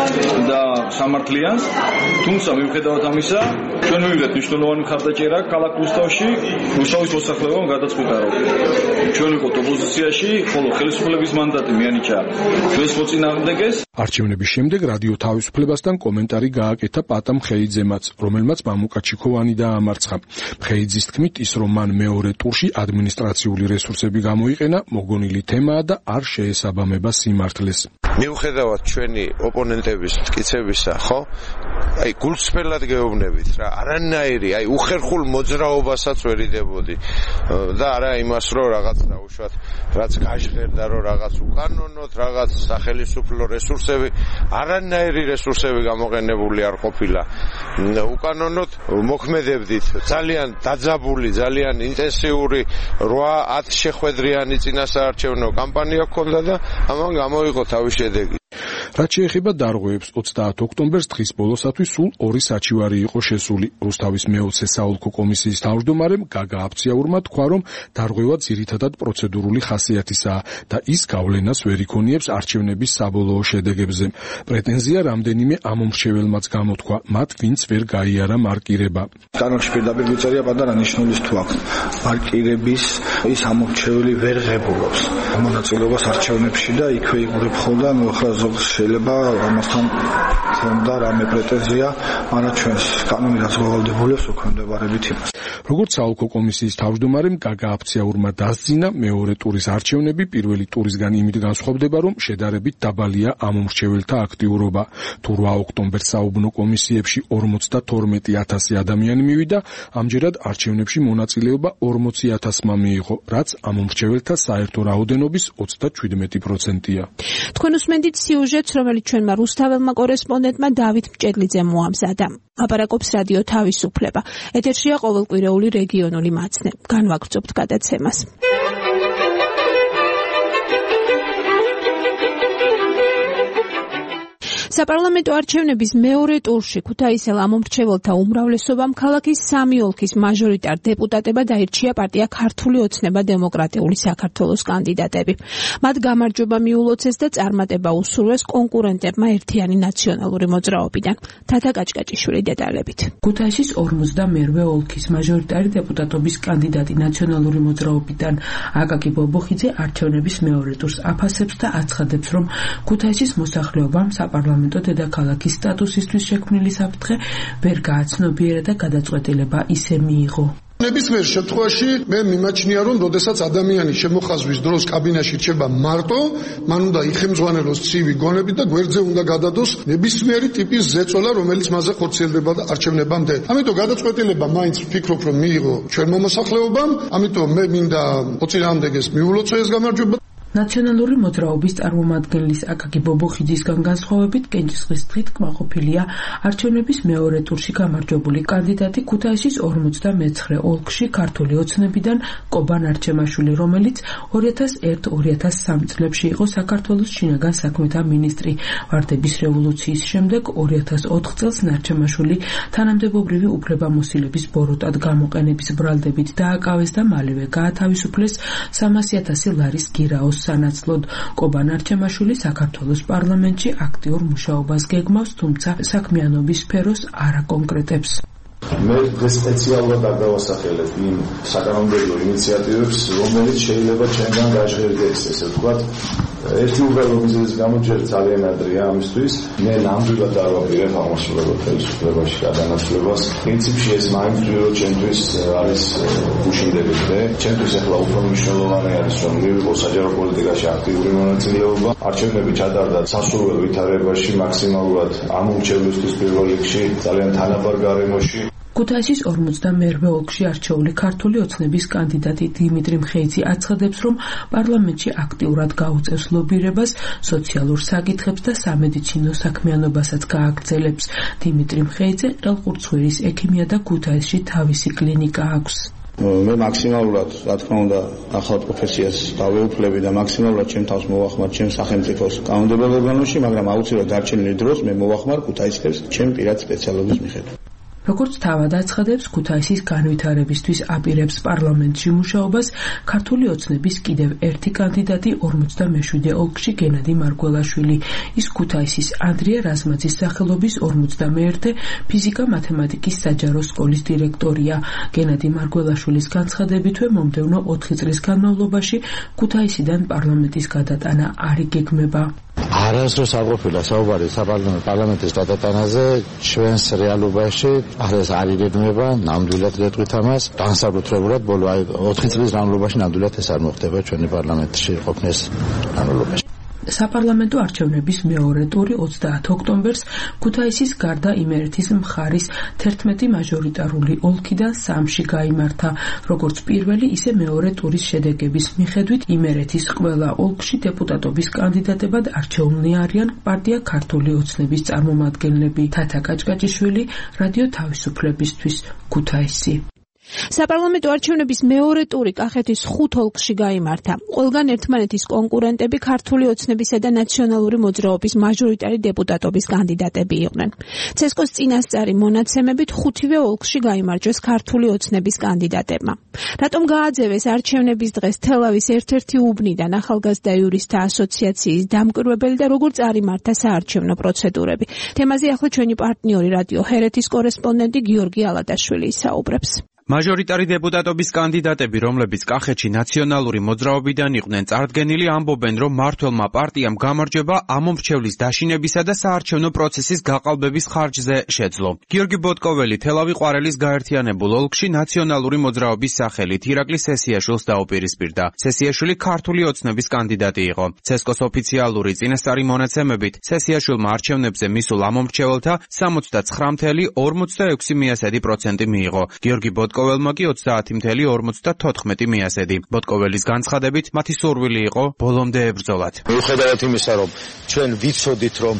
და სამართლიანს, თუმცა მიუხედავად ამისა, ჩვენ მივიღეთ მნიშვნელოვანი მხარდაჭერა ქალაქ რუსთავში, რუსთავის მოსახლეობამ გადაწყვიტა, რომ ჩვენ ვიყოთ ოპოზიციაში, ხოლო ხელისუფლების მანდატი მიანიჭა ჩვენს მოწინააღმდეგეს. არჩევნების შემდეგ რადიო თავისუფლებასთან კომენტარი გააკეთა პაატა მხეიძემაც, რომელმაც მამუკა ჩიქოვანი დაამარცხა. მხეიძის თქმით, ის რომ მან მეორე ტურში ადმინისტრაციული რესურსები გამოიყენა, მოგონილი თემაა და არ შეესაბამება სიმართლეს. მიუხედავად ჩვენი ოპონენტების მტკიცებისა, ხო? აი გულწრფელად გეუბნებით რა, არანაირი, აი უხერხულ მოძრაობასაც ვერ იდებოდი და არა იმას, რომ რაღაც დაუშვათ, რაც გაჟღერდა, რომ რაღაც უკანონოდ, რაღაც სახელმწიფო რესურსები, არანაირი რესურსები გამოყენებული არ ყოფილა. უკანონოდ მოქმედებდით ძალიან დაძაბული, ძალიან ინტენსიური რვა ათ შეხვედრიანი წინასაარჩევნო კამპანია ჰქონდა და ამან გამოიღო თავის შედეგი. რაც შეეხება დარღვევებს, ოცდაათ ოქტომბერს დღის ბოლოსათვის სულ ორი საჩივარი იყო შესული. რუსთავის მეოცე საოლქო კომისიის თავმჯდომარემ გაგა აფციაურმა თქვა, რომ დარღვევა ძირითადად პროცედურული ხასიათისაა და ის გავლენას ვერ იქონიებს არჩევნების საბოლოო შედეგებზე. პრეტენზია რამდენიმე ამომრჩეველმაც გამოთქვა, მათ ვინც ვერ გაიარა მარკირება. კანონში პირდაპირ მიწერია პატარა ნიშნულის თუ აქვს მარკირების ის ამომრჩეველი ვერ ღებულობს მონაწილეობას არჩევნებში და იქვე იღურებ ხოლმე ახლა ზოგს შეიძლება ამასთან ქონდა რამე პრეტენზია, მაგრამ ჩვენს კანონი რაც მოვალდებულებს უქმდებარებით იმას. როგორც საოლქო კომისიის თავმჯდომარემ გაგა აფციაურმა დასძინა, მეორე ტურის არჩევნები პირველი ტურისგან იმით განსხვავდება, რომ შედარებით დაბალია ამომრჩეველთა აქტიურობა. თუ რვა ოქტომბერს საუბნო კომისიებში ორმოცდათორმეტი ათასი ადამიანი მივიდა, ამჯერად არჩევნებში მონაწილეობა ორმოცი ათასმა მიიღო, რაც ამომრჩეველთა საერთო რაოდენობის ოცდაჩვიდმეტი პროცენტია. თქვენ უსმენთ სიუჟეტს, რომელიც ჩვენმა რუსთაველმა კორესპონდენტმა დავით მჭედლიძემ მოამზადა. აპარაკობს რადიო თავისუფლება. ეთერშია ყოველკვირეული რეგიონული მაცნე. განვაგრძობთ გადაცემას. საპარლამენტო არჩევნების მეორე ტურში ქუთაისელ ამომრჩეველთა უმრავლესობამ ქალაქის სამი ოლქის მაჟორიტარ დეპუტატებად აირჩია პარტია ქართული ოცნება დემოკრატიული საქართველოს კანდიდატები. მათ გამარჯვება მიულოცეს და წარმატება უსურვეს კონკურენტებმა ერთიანი ნაციონალური მოძრაობიდან. თათა კაჭკაჭიშვილი დეტალებით. ქუთაისის ორმოცდამერვე ოლქის მაჟორიტარი დეპუტატობის კანდიდატი ნაციონალური მოძრაობიდან აკაკი ბობოხიძე არჩევნების მეორე ტურს აფასებს და აცხადებს, რომ ქუთაისის მოსახლეობამ საპარლამენტო დედაქალაქის სტატუსისთვის შექმნილი საფრთხე ვერ გააცნობიერა და გადაწყვეტილება ისე მიიღო. ნებისმიერ შემთხვევაში მე მიმაჩნია, რომ როდესაც ადამიანი შემოხაზვის დროს კაბინაში რჩება მარტო, მან უნდა იხემძღვანელოს ცივი გონები და გვერდზე უნდა გადადოს ნებისმიერი ტიპის ზეწოლა, რომელიც მასზე ხორციელდება არჩევნებამდე. ამიტომ გადაწყვეტილება მაინც ვფიქრობ, რომ მიიღო ჩვენ მომოსახლეობამ, ამიტომ მე მინდა მოწინააღმდეგეს მიულოცო ეს გამარჯვება. ნაციონალური მოძრაობის წარმომადგენლის აკაკი ბობოხიძისგან განსხვავებით, კენჭისყრის დღით კმაყოფილია არჩევნების მეორე ტურში გამარჯვებული კანდიდატი ქუთაისის ორმოცდამეცხრე ოლქში ქართული ოცნებიდან კობან არჩემაშვილი, რომელიც ორი ათას ერთ ორი ათას სამი წლებში იყო საქართველოს შინაგან საქმეთა მინისტრი. ვარდების რევოლუციის შემდეგ ორი ათას ოთხ წელს ნარჩემაშვილი თანამდებობრივი უფლებამოსილების ბოროტად გამოყენების ბრალდებით დააკავეს და მალევე გაათავისუფლეს სამასი ათასი ლარის გირაოს სანაცვლოდ. კობან არჩემაშვილი საქართველოს პარლამენტში აქტიურ მუშაობას გეგმავს, თუმცა საქმიანობის სფეროს არ აკონკრეტებს. მე სპეციალურად არ დავასახელებ იმ საკანონმდებლო ინიციატივებს, რომელიც შეიძლება ჩვენგან გაჟღერდეს, ესე ვთქვათ, ერთი უბრალობის გამო ჯერ ძალიან ადრეა ამისთვის. მე ნამდვილად არ ვაპირებ აღმასრულებელ ხელისუფლებაში გადანაცვლებას. პრინციპში ეს მაინც ჯერო ჩვენთვის არის უშინდელი დღე. ჩვენთვის ახლა უფრო მნიშვნელოვანი არის, რომ მივიღო საჯარო პოლიტიკაში აქტიური მონაწილეობა. არჩევნები ჩატარდა სასურველ ვითარებაში, მაქსიმალურად ამ უმრჩევლისთვის პირველ რიგში, ძალიან თანაბარ გარემოში. ქუთაისის ორმოცდამეერთე ოლქში არჩეული ქართული ოცნების კანდიდატი დიმიტრი მხეიძე აცხადებს, რომ პარლამენტში აქტიურად გაუწევს ლობირებას, სოციალურ საკითხებს და სამედიცინო საქმიანობასაც გააგრძელებს. დიმიტრი მხეიძე ყელყურცხვირის ექიმია და ქუთაისში თავისი კლინიკა აქვს. მე მაქსიმალურად, რა თქმა უნდა, ახალ პროფესიას დავეუფლები და მაქსიმალურად ჩემ თავს მოვახმარ ჩემ სახელმწიფოს კანონმდებლო ორგანოში, მაგრამ აუცილებლად დარჩენილი დროს მე მოვახმარ ქუთაისელს ჩემ პირად სპეციალობის მიხედვით. როგორც თავად აცხადებს, ქუთაისის განვითარებისთვის აპირებს პარლამენტში მუშაობას ქართული ოცნების კიდევ ერთი კანდიდატი ორმოცდამეშვიდე ოლქში გენადი მარგველაშვილი. ის ქუთაისის ანდრია რაზმაძის სახელობის ორმოცდამეერთე ფიზიკა-მათემატიკის საჯარო სკოლის დირექტორია. გენადი მარგველაშვილის განცხადებითვე მომდევნო ოთხი წლის განმავლობაში ქუთაისიდან პარლამენტის გადატანა არ იგეგმება. არასდროს არ ყოფილა საუბარი პარლამენტის გადატანაზე ჩვენს რეალობაში, ახლა არ იგეგმება, ნამდვილად გეტყვით ამას, განსაკუთრებულად ბოლო ოთხი წლის განმავლობაში ნამდვილად ეს არ მოხდება ჩვენი პარლამენტში ყოფნის განმავლობაში. საპარლამენტო არჩევნების მეორე ტური ოცდაათი ოქტომბერს ქუთაისის გარდა იმერეთის მხარის თერთმეტი მაჟორიტარული ოლქიდან სამში გაიმართა. როგორც პირველი, ისე მეორე ტურის შედეგების მიხედვით იმერეთის ყველა ოლქში დეპუტატობის კანდიდატებად არჩეულნი არიან პარტია ქართული ოცნების წარმომადგენლები. თათა კაჭკაჭიშვილი, რადიო თავისუფლებისთვის, ქუთაისი. საპარლამენტო არჩევნების მეორე ტური კახეთის ხუთ ოლქში გაიმართა. ყველგან ერთმანეთის კონკურენტები ქართული ოცნებისა და ნაციონალური მოძრაობის მაჟორიტარი დეპუტატობის კანდიდატები იყვნენ. ცესკოს წინასწარი მონაცემებით ხუთივე ოლქში გაიმარჯვეს ქართული ოცნების კანდიდატებმა. რატომ გააძევეს არჩევნების დღეს თელავის ერთ-ერთი უბნიდან ახალგაზრდა იურისტთა ასოციაციის დამკვირვებელი და როგორ წარიმართა საარჩევნო პროცედურები? თემაზე ახლა ჩვენი პარტნიორი რადიო ჰერეთის კორესპონდენტი გიორგი ალადაშვილი ისაუბრებს. მაჟორიტარი დეპუტატობის კანდიდატები, რომლებიც კახეთში ნაციონალური მოძრაობიდან იყვნენ წარდგენილი, ამბობენ, რომ მმართველმა პარტიამ გამარჯვება ამომრჩევლის დაშინებისა და საარჩევნო პროცესის გაყალბების ხარჯზე შეძლო. გიორგი ბოტკოველი თელავი ყვარელის გაერთიანებულ ოლქში ნაციონალური მოძრაობის სახელით ირაკლი სესიაშვილს დაუპირისპირდა. სესიაშვილი ქართული ოცნების კანდიდატი იყო. ცესკოს ოფიციალური წინასწარი მონაცემებით, სესიაშვილმა არჩევნებზე მისულ ამომრჩეველთა სამოცდაცხრამი ფاصლე ორმოცდაექვსი პროცენტი მიიღო. გიორგი ბოტკოველმა კი ოცდაათი ფاصლე ორმოცდათოთხმეტი პროცენტი. ბოტკოველის განცხადებით, მათი სურვილი იყო ბოლომდე ებრძოლათ. მიუხედავად იმისა, რომ ჩვენ ვიცოდით, რომ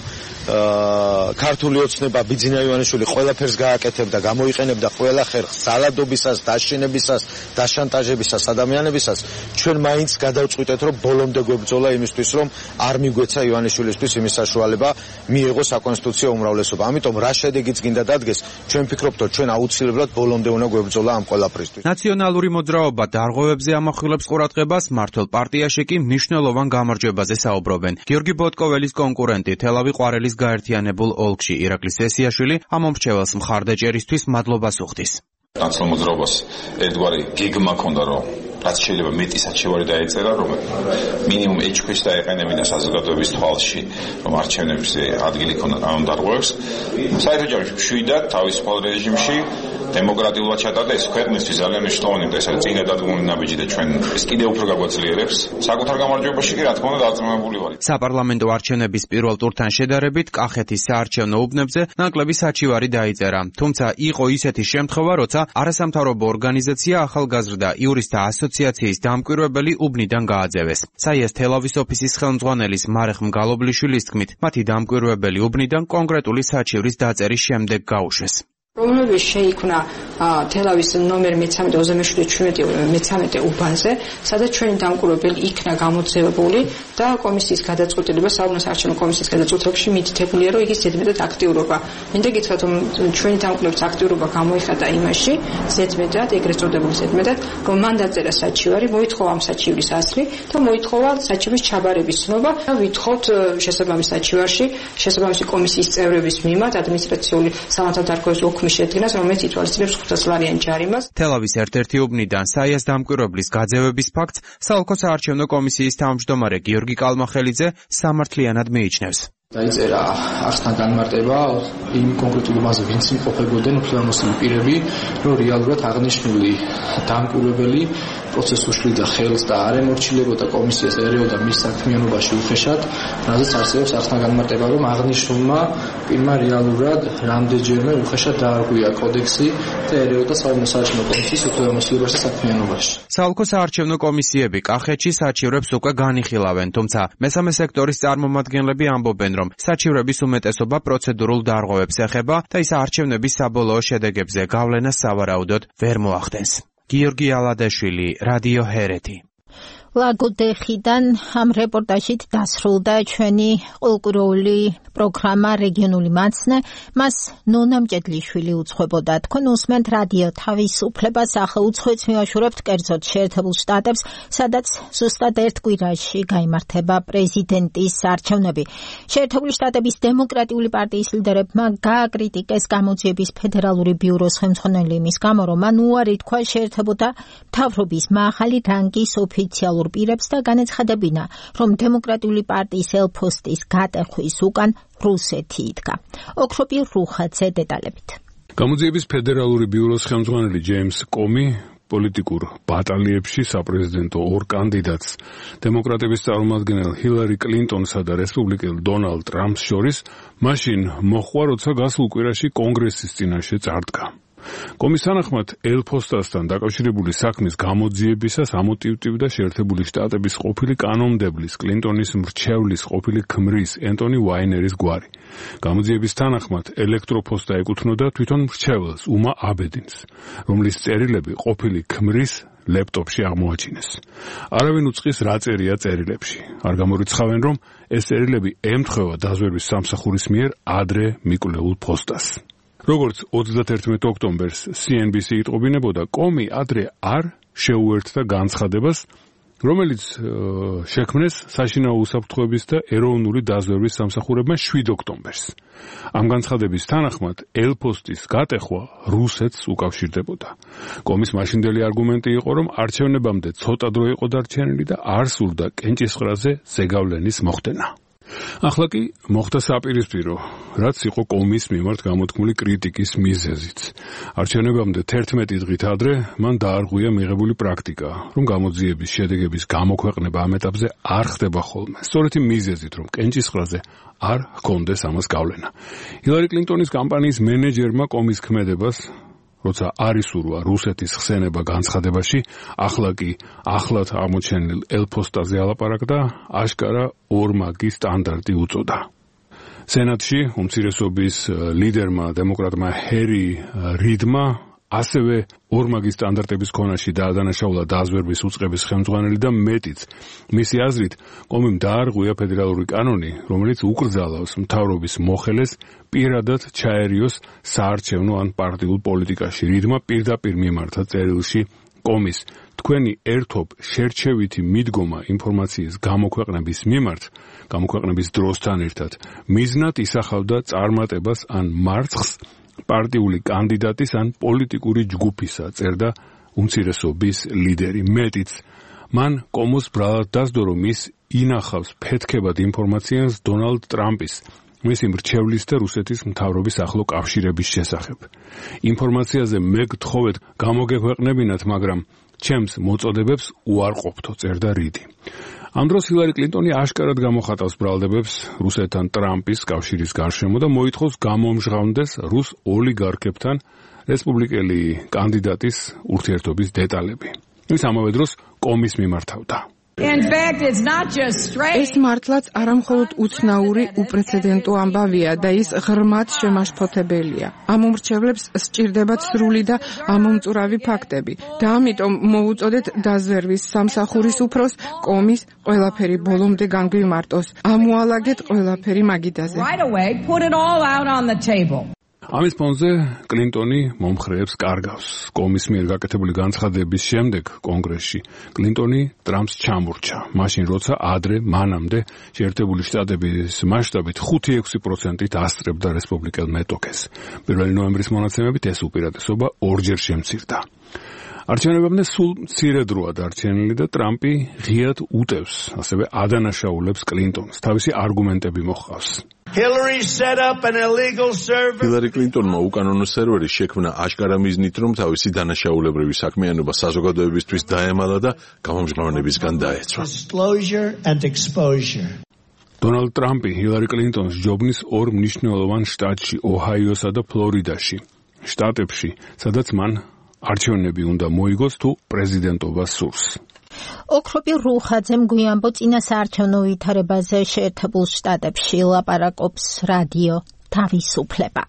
ქართული ოცნება ბიძინა ივანიშვილი ყველაფერს გააკეთებდა, გამოიყენებდა ყველა ხერხს სალადობისას, დაშინებისას, დაშანტაჟებისას, ადამიანებისას, ჩვენ მაინც გადავწყვიტეთ, რომ ბოლომდე გვებრძოლა იმისთვის, რომ არ მიგვეცა ივანიშვილისთვის იმის საშუალება მიეღო საკონსტიტუციო უმრავლესობა. ამიტომ რა შედეგიც გინდა დადგეს, ჩვენ ვფიქრობთ, რომ ჩვენ აუცილებლად ბოლომდე უნდა გვებრძოლა ამ ყველაფრისთვის. ნაციონალური მოძრაობა დარღვევებზე ამახვილებს ყურადღებას, მმართველ პარტიაში კი მნიშვნელოვან გამარჯვებაზე საუბრობენ. გიორგი ბოტკოველის კონკურენტი თელავი ყვარელის გაერთიანებულ ოლქში ირაკლი სესიაშვილი ამომრჩეველს მხარდაჭერისთვის მადლობას უხდის. ნაციონალურ მოძრაობას ერთგვარი გეგმა ჰქონდა, რომ რაც შეიძლება მეტი საჩივარი დაეწერა, რომ მინიმუმ ეჭქვეშ დაეყენებინა საზოგადოების თვალში, რომ არჩევნებზე ადგილი ქონდა კანონდარღვევებს. საერთო ჯამში მშვიდად თავისუფალ რეჟიმში დემოკრატიულად ჩატარდა ეს ქვეყნისთვის ძალიან მნიშვნელოვანი და ეს არის წინა დადგმული ნაბიჯი და ჩვენ ეს კიდევ უფრო გაგვაძლიერებს. საკუთარ გამარჯვებაში კი რა თქმა უნდა დაწესებული ვარ. საპარლამენტო არჩევნების პირველ ტურთან შედარებით კახეთის საარჩევნო უბნებზე ნაკლები საჩივარი დაიწერა. თუმცა იყო ისეთი შემთხვევა, როცა არასამთავრობო ორგანიზაცია ახალგაზრდა იურისტთა ასოციაციის დამკვირვებელი უბნიდან გააძევეს. საიას თელავის ოფისის ხელმძღვანელის მარეხ მგალობლიშვილის თქმით, მათი დამკვირვებელი უბნიდან კონკრეტული საჩივრის დაწერის შემდეგ გაუშვეს. პრობლემები შეიქმნა თელავის ნომერ მეცამეტე ოცდამეშვიდე მეცამეტე უბანზე, სადაც ჩვენი დამკვირვებელი იქნა გამოძევებული და კომისიის გადაწყვეტილება, საუბნოს არჩევნო კომისიის გადაწყვეტილებაში მითითებულია, რომ იგი ზედმეტად აქტიურობა. მინდა გითხრათ, რომ ჩვენი დამკვირვებლების აქტიურობა გამოიხატა იმაში, ზედმეტად, ეგრეთ წოდებული ზედმეტად, რომ მან დაწერა საჩივარი, მოითხოვა ამ საჩივრის ასლი და მოითხოვა საჩივრის ჩაბარების ცნობა და ვითხოვთ შესაბამის საჩივარში, შესაბამისი კომისიის წევრების მიმართ ადმინისტრაციული სამართალდარღვევების საქმის შედგენას, რომელიც ითვალისწინებს ხუთასწლიანი ჯარიმას. თელავის ერთ-ერთი უბნიდან საიას დამკვირვებლის გაძევების ფაქტს საოლქო საარჩევნო კომისიის თავმჯდომარე გიორგი კალმახელიძე სამართლიანად მიიჩნევს. დაიწერა არსთან განმარტება იმ კონკრეტულ მასზე ვინც იმყოფებოდნენ უფლებამოსილი პირები, რომ რეალურად აღნიშნული დამკვირვებელი პროცესს უშლიდა ხელს და არ ემორჩილებოდა კომისიას და ერეოდა მის საქმიანობაში უხეშად, რაზეც არსებობს არსთან განმარტება, რომ აღნიშნულმა პირმა რეალურად რამდენჯერმე უხეშად დაარღვია კოდექსი და ერეოდა საოლქო საარჩევნო კომისიის უფლებამოსილებაში და საქმიანობაში. საოლქო საარჩევნო კომისიები კახეთში საჩივრებს უკვე განიხილავენ, თუმცა მესამე სექტორის წარმომადგენლები ამბობენ, რომ საჩივრების უმეტესობა პროცედურულ დარღვევებს ეხება და ის არჩევნების საბოლოო შედეგებზე გავლენას სავარაუდოდ ვერ მოახდენს. გიორგი ალადეშვილი, რადიო ჰერეთი. ლაგოდეხიდან ამ რეპორტაჟით დასრულდა ჩვენი ყოლკუროული პროგრამა რეგიონული მაცნე, მას ნონა მჭედლიშვილი უძღვებოდა. თქვენ უსმენთ რადიო თავისუფლებას, ახლა უცხოეთს მივაშურებთ კერძოდ შეერთებულ შტატებს, სადაც ზუსტად ერთ კვირაში გაიმართება პრეზიდენტის არჩევნები. შეერთებული შტატების დემოკრატიული პარტიის ლიდერებმა გააკრიტიკეს გამოძიების ფედერალური ბიუროს ხელმძღვანელი იმის გამო, რომ მან უარი თქვა შეერთებოდა მთავრობის მაღალი რანგის ოფიციალურ პირებს და განეცხადებინა, რომ დემოკრატიული პარტიის ელფოსტის გატეხვის უკან რუსეთი იდგა. ოქროპი რუხაძე დეტალებით. გამოძიების ფედერალური ბიუროს ხელმძღვანელი ჯეიმს კომი პოლიტიკურ ბატალიებში საპრეზიდენტო ორ კანდიდატს, დემოკრატების წარმომადგენელ ჰილარი კლინტონსა და რესპუბლიკელ დონალდ ტრამპს შორის, მაშინ მოხდა, როცა გასულ კვირაში კონგრესის წინაშე წარდგა. კომის თანახმად ელფოსტასთან დაკავშირებული საქმის გამოძიებისას ამოტივტივდა შეერთებული შტატების ყოფილი კანონმდებლის კლინტონის მრჩევლის ყოფილი ქმრის ენტონი ვაინერის გვარი. გამოძიების თანახმად ელექტროფოსტა ეკუთვნოდა თვითონ მრჩეველს უმა აბედინს, რომლის წერილები ყოფილი ქმრის ლეპტოპში აღმოაჩინეს. არავინ უწყის რა წერია წერილებში. არ გამორიცხავენ, რომ ეს წერილები ემთხვევა დაზვერვის სამსახურის მიერ ადრე მიკვლეულ ფოსტას. როგორც ოცდაათერთმეტ ოქტომბერს სი ენ ბი სი იტყობინებოდა, კომი ადრე არ შეუერთდა განცხადებას, რომელიც შექმნეს საშინაო უსაფრთხოების და ეროვნული დაზვერვის სამსახურებმა შვიდ ოქტომბერს. ამ განცხადების თანახმად ელფოსტის გატეხვა რუსეთს უკავშირდებოდა. კომის მაშინდელი არგუმენტი იყო, რომ არჩევნებამდე ცოტა დრო იყო დარჩენილი და არ სურდა კენჭისყრაზე ზეგავლენის მოხდენა. ახლა კი მოხდა საპირისპირო, რაც იყო კომის მიმართ გამოთქმული კრიტიკის მიზეზიც. არჩევნებამდე თერთმეტი დღით ადრე მან დაარღვია მიღებული პრაქტიკა, რომ გამოძიების შედეგების გამოქვეყნება ამ ეტაპზე არ ხდება ხოლმე. სწორედ იმ მიზეზით, რომ კენჭისყრაზე არ ჰქონდეს ამას გავლენა. ჰილარი კლინტონის კამპანიის მენეჯერმა კომის ქმედებას, როცა არ ისურვა რუსეთის ხსენება განცხადებაში, ახლა კი ახლად აღმოჩენილ ელფოსტაზე ალაპარაკდა, აშკარა ორმაგი სტანდარტი უწოდა. სენატში უმცირესობის ლიდერმა დემოკრატმა ჰერი რიდმა ასევე ორმაგი სტანდარტების ქონაში დაადანაშაულა დაზვერვის უწყების ხელმძღვანელი და მეტიც. მისი აზრით, კომიმ დაარღვია ფედერალური კანონი, რომელიც უკრძალავს მთავრობის მოხელეს პირადად ჩაერიოს საარჩევნო ან პარტიულ პოლიტიკაში. რიდმა პირდაპირ მიმართა წერილში კომის თქვენი ერთობ შერჩევითი მიდგომა ინფორმაციის გამოქვეყნების მიმართ, გამოქვეყნების დროსთან ერთად, მიზნად ისახავდა წარმატებას ან მარცხს პარტიული კანდიდატის ან პოლიტიკური ჯგუფისა, წერდა უმცირესობის ლიდერი. მეტიც, მან კომოს ბრალად დასდო, რომ ის ინახავს ფეთქებად ინფორმაციას დონალდ ტრამპის, მისი მრჩევლის და რუსეთის მთავრობის ახლო კავშირების შესახებ. ინფორმაციაზე მე გთხოვეთ გამოგექვეყნებინათ, მაგრამ ჩემს მოწოდებებს უარყოფთო, წერდა რიდი. ამ დროს ჰილარი კლინტონი აშკარად გამოხატავს ბრალდებებს რუსეთთან ტრამპის კავშირის გარშემო და მოითხოვს გამომჟღავნდეს რუს ოლიგარქებთან რესპუბლიკელი კანდიდატის ურთიერთობის დეტალები. ის ამავე დროს კომის მიმართავდა. ეს მართლაც არამხოლოდ უცნაური უპრეცედენტო ამბავია და ის ღრმად შემაშფოთებელია. ამ უმრჩევლებს სჭირდებათ სრული და ამომწურავი ფაქტები და ამიტომ მოუწოდეთ დაზვერვის სამსახურის უფროს კომის ყველაფერი ბოლომდე განგვიმარტოს. ამოალაგეთ ყველაფერი მაგიდაზე. ამის ფონზე კლინტონი მომხრეებს კარგავს. კომის მიერ გაკეთებული განცხადების შემდეგ კონგრესში კლინტონი ტრამპს ჩამორჩა. მაშინ როცა ადრე მანამდე შეერთებული შტატების მასშტაბით ხუთი ექვსი პროცენტით ასწრებდა რესპუბლიკელ მეტოქეს. პირველი ნოემბრის მონაცემებით ეს უპირატესობა ორჯერ შემცირდა. არჩევნებამდე სულ მცირედ როა დარჩენილი და ტრამპი ღიად უტევს, ასევე ადანაშაულებს კლინტონს. თავისი არგუმენტები მოჰყავს. ჰილარი კლინტონმა უკანონო სერვერი შექმნა აშკარა მიზნით, რომ თავისი დანაშაულებრივი საქმიანობა საზოგადოებისთვის დაემალა და გამომჟღავნებისგან დაეცვა. დონალდ ტრამპი ჰილარი კლინტონს ჯობნის ორ მნიშვნელოვან შტატში, ოჰაიოსა და ფლორიდაში, შტატებში, სადაც მან არჩევნები უნდა მოიგოს თუ პრეზიდენტობა სურს. ოქროპი რუხაძემ გვიანბო წინა საარჩევნო ვითარებაზე შეერთებულ შტატებში ლაპარაკობს რადიო თავისუფლება.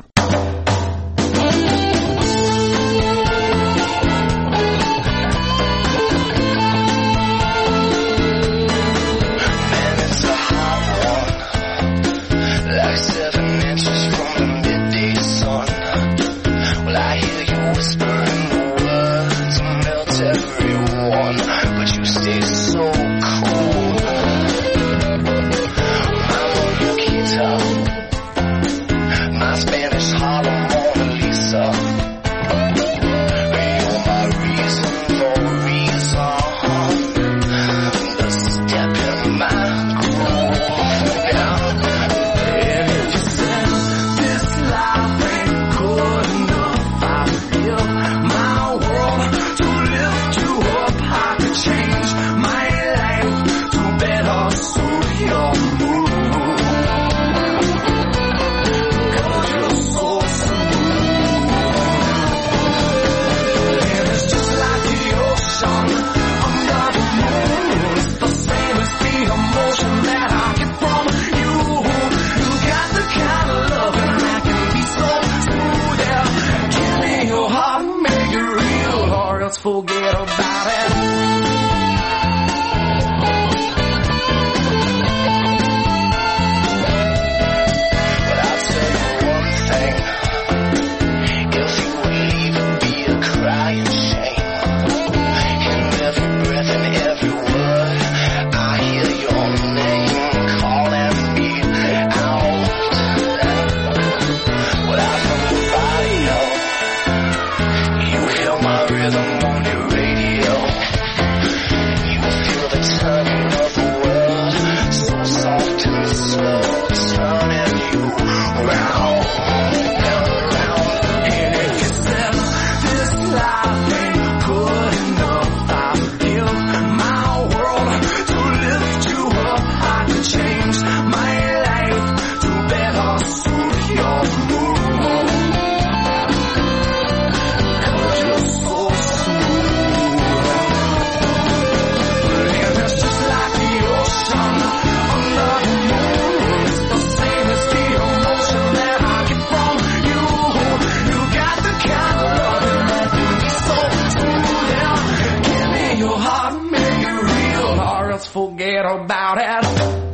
Forget about it. But I'll tell you one thing. If you leave, it'll be a crying shame. In every breath and every word, I hear your name calling me out. Without nobody else, you hear my rhythm. Forget about it.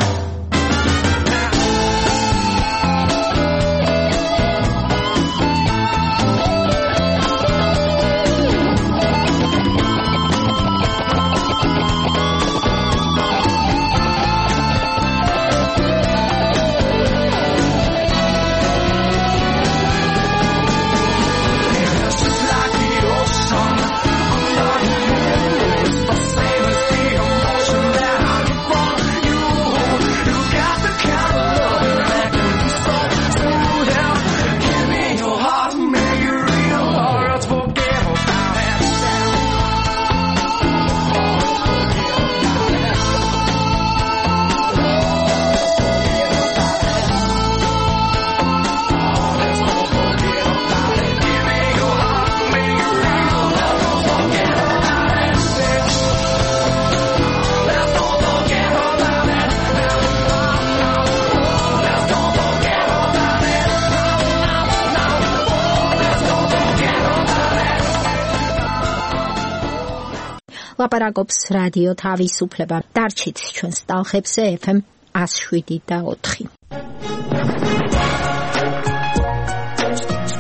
ლაპარაკობს რადიო თავისუფლება. დარჩით ჩვენს ტალღებზე ეფ ემ one oh seven და four.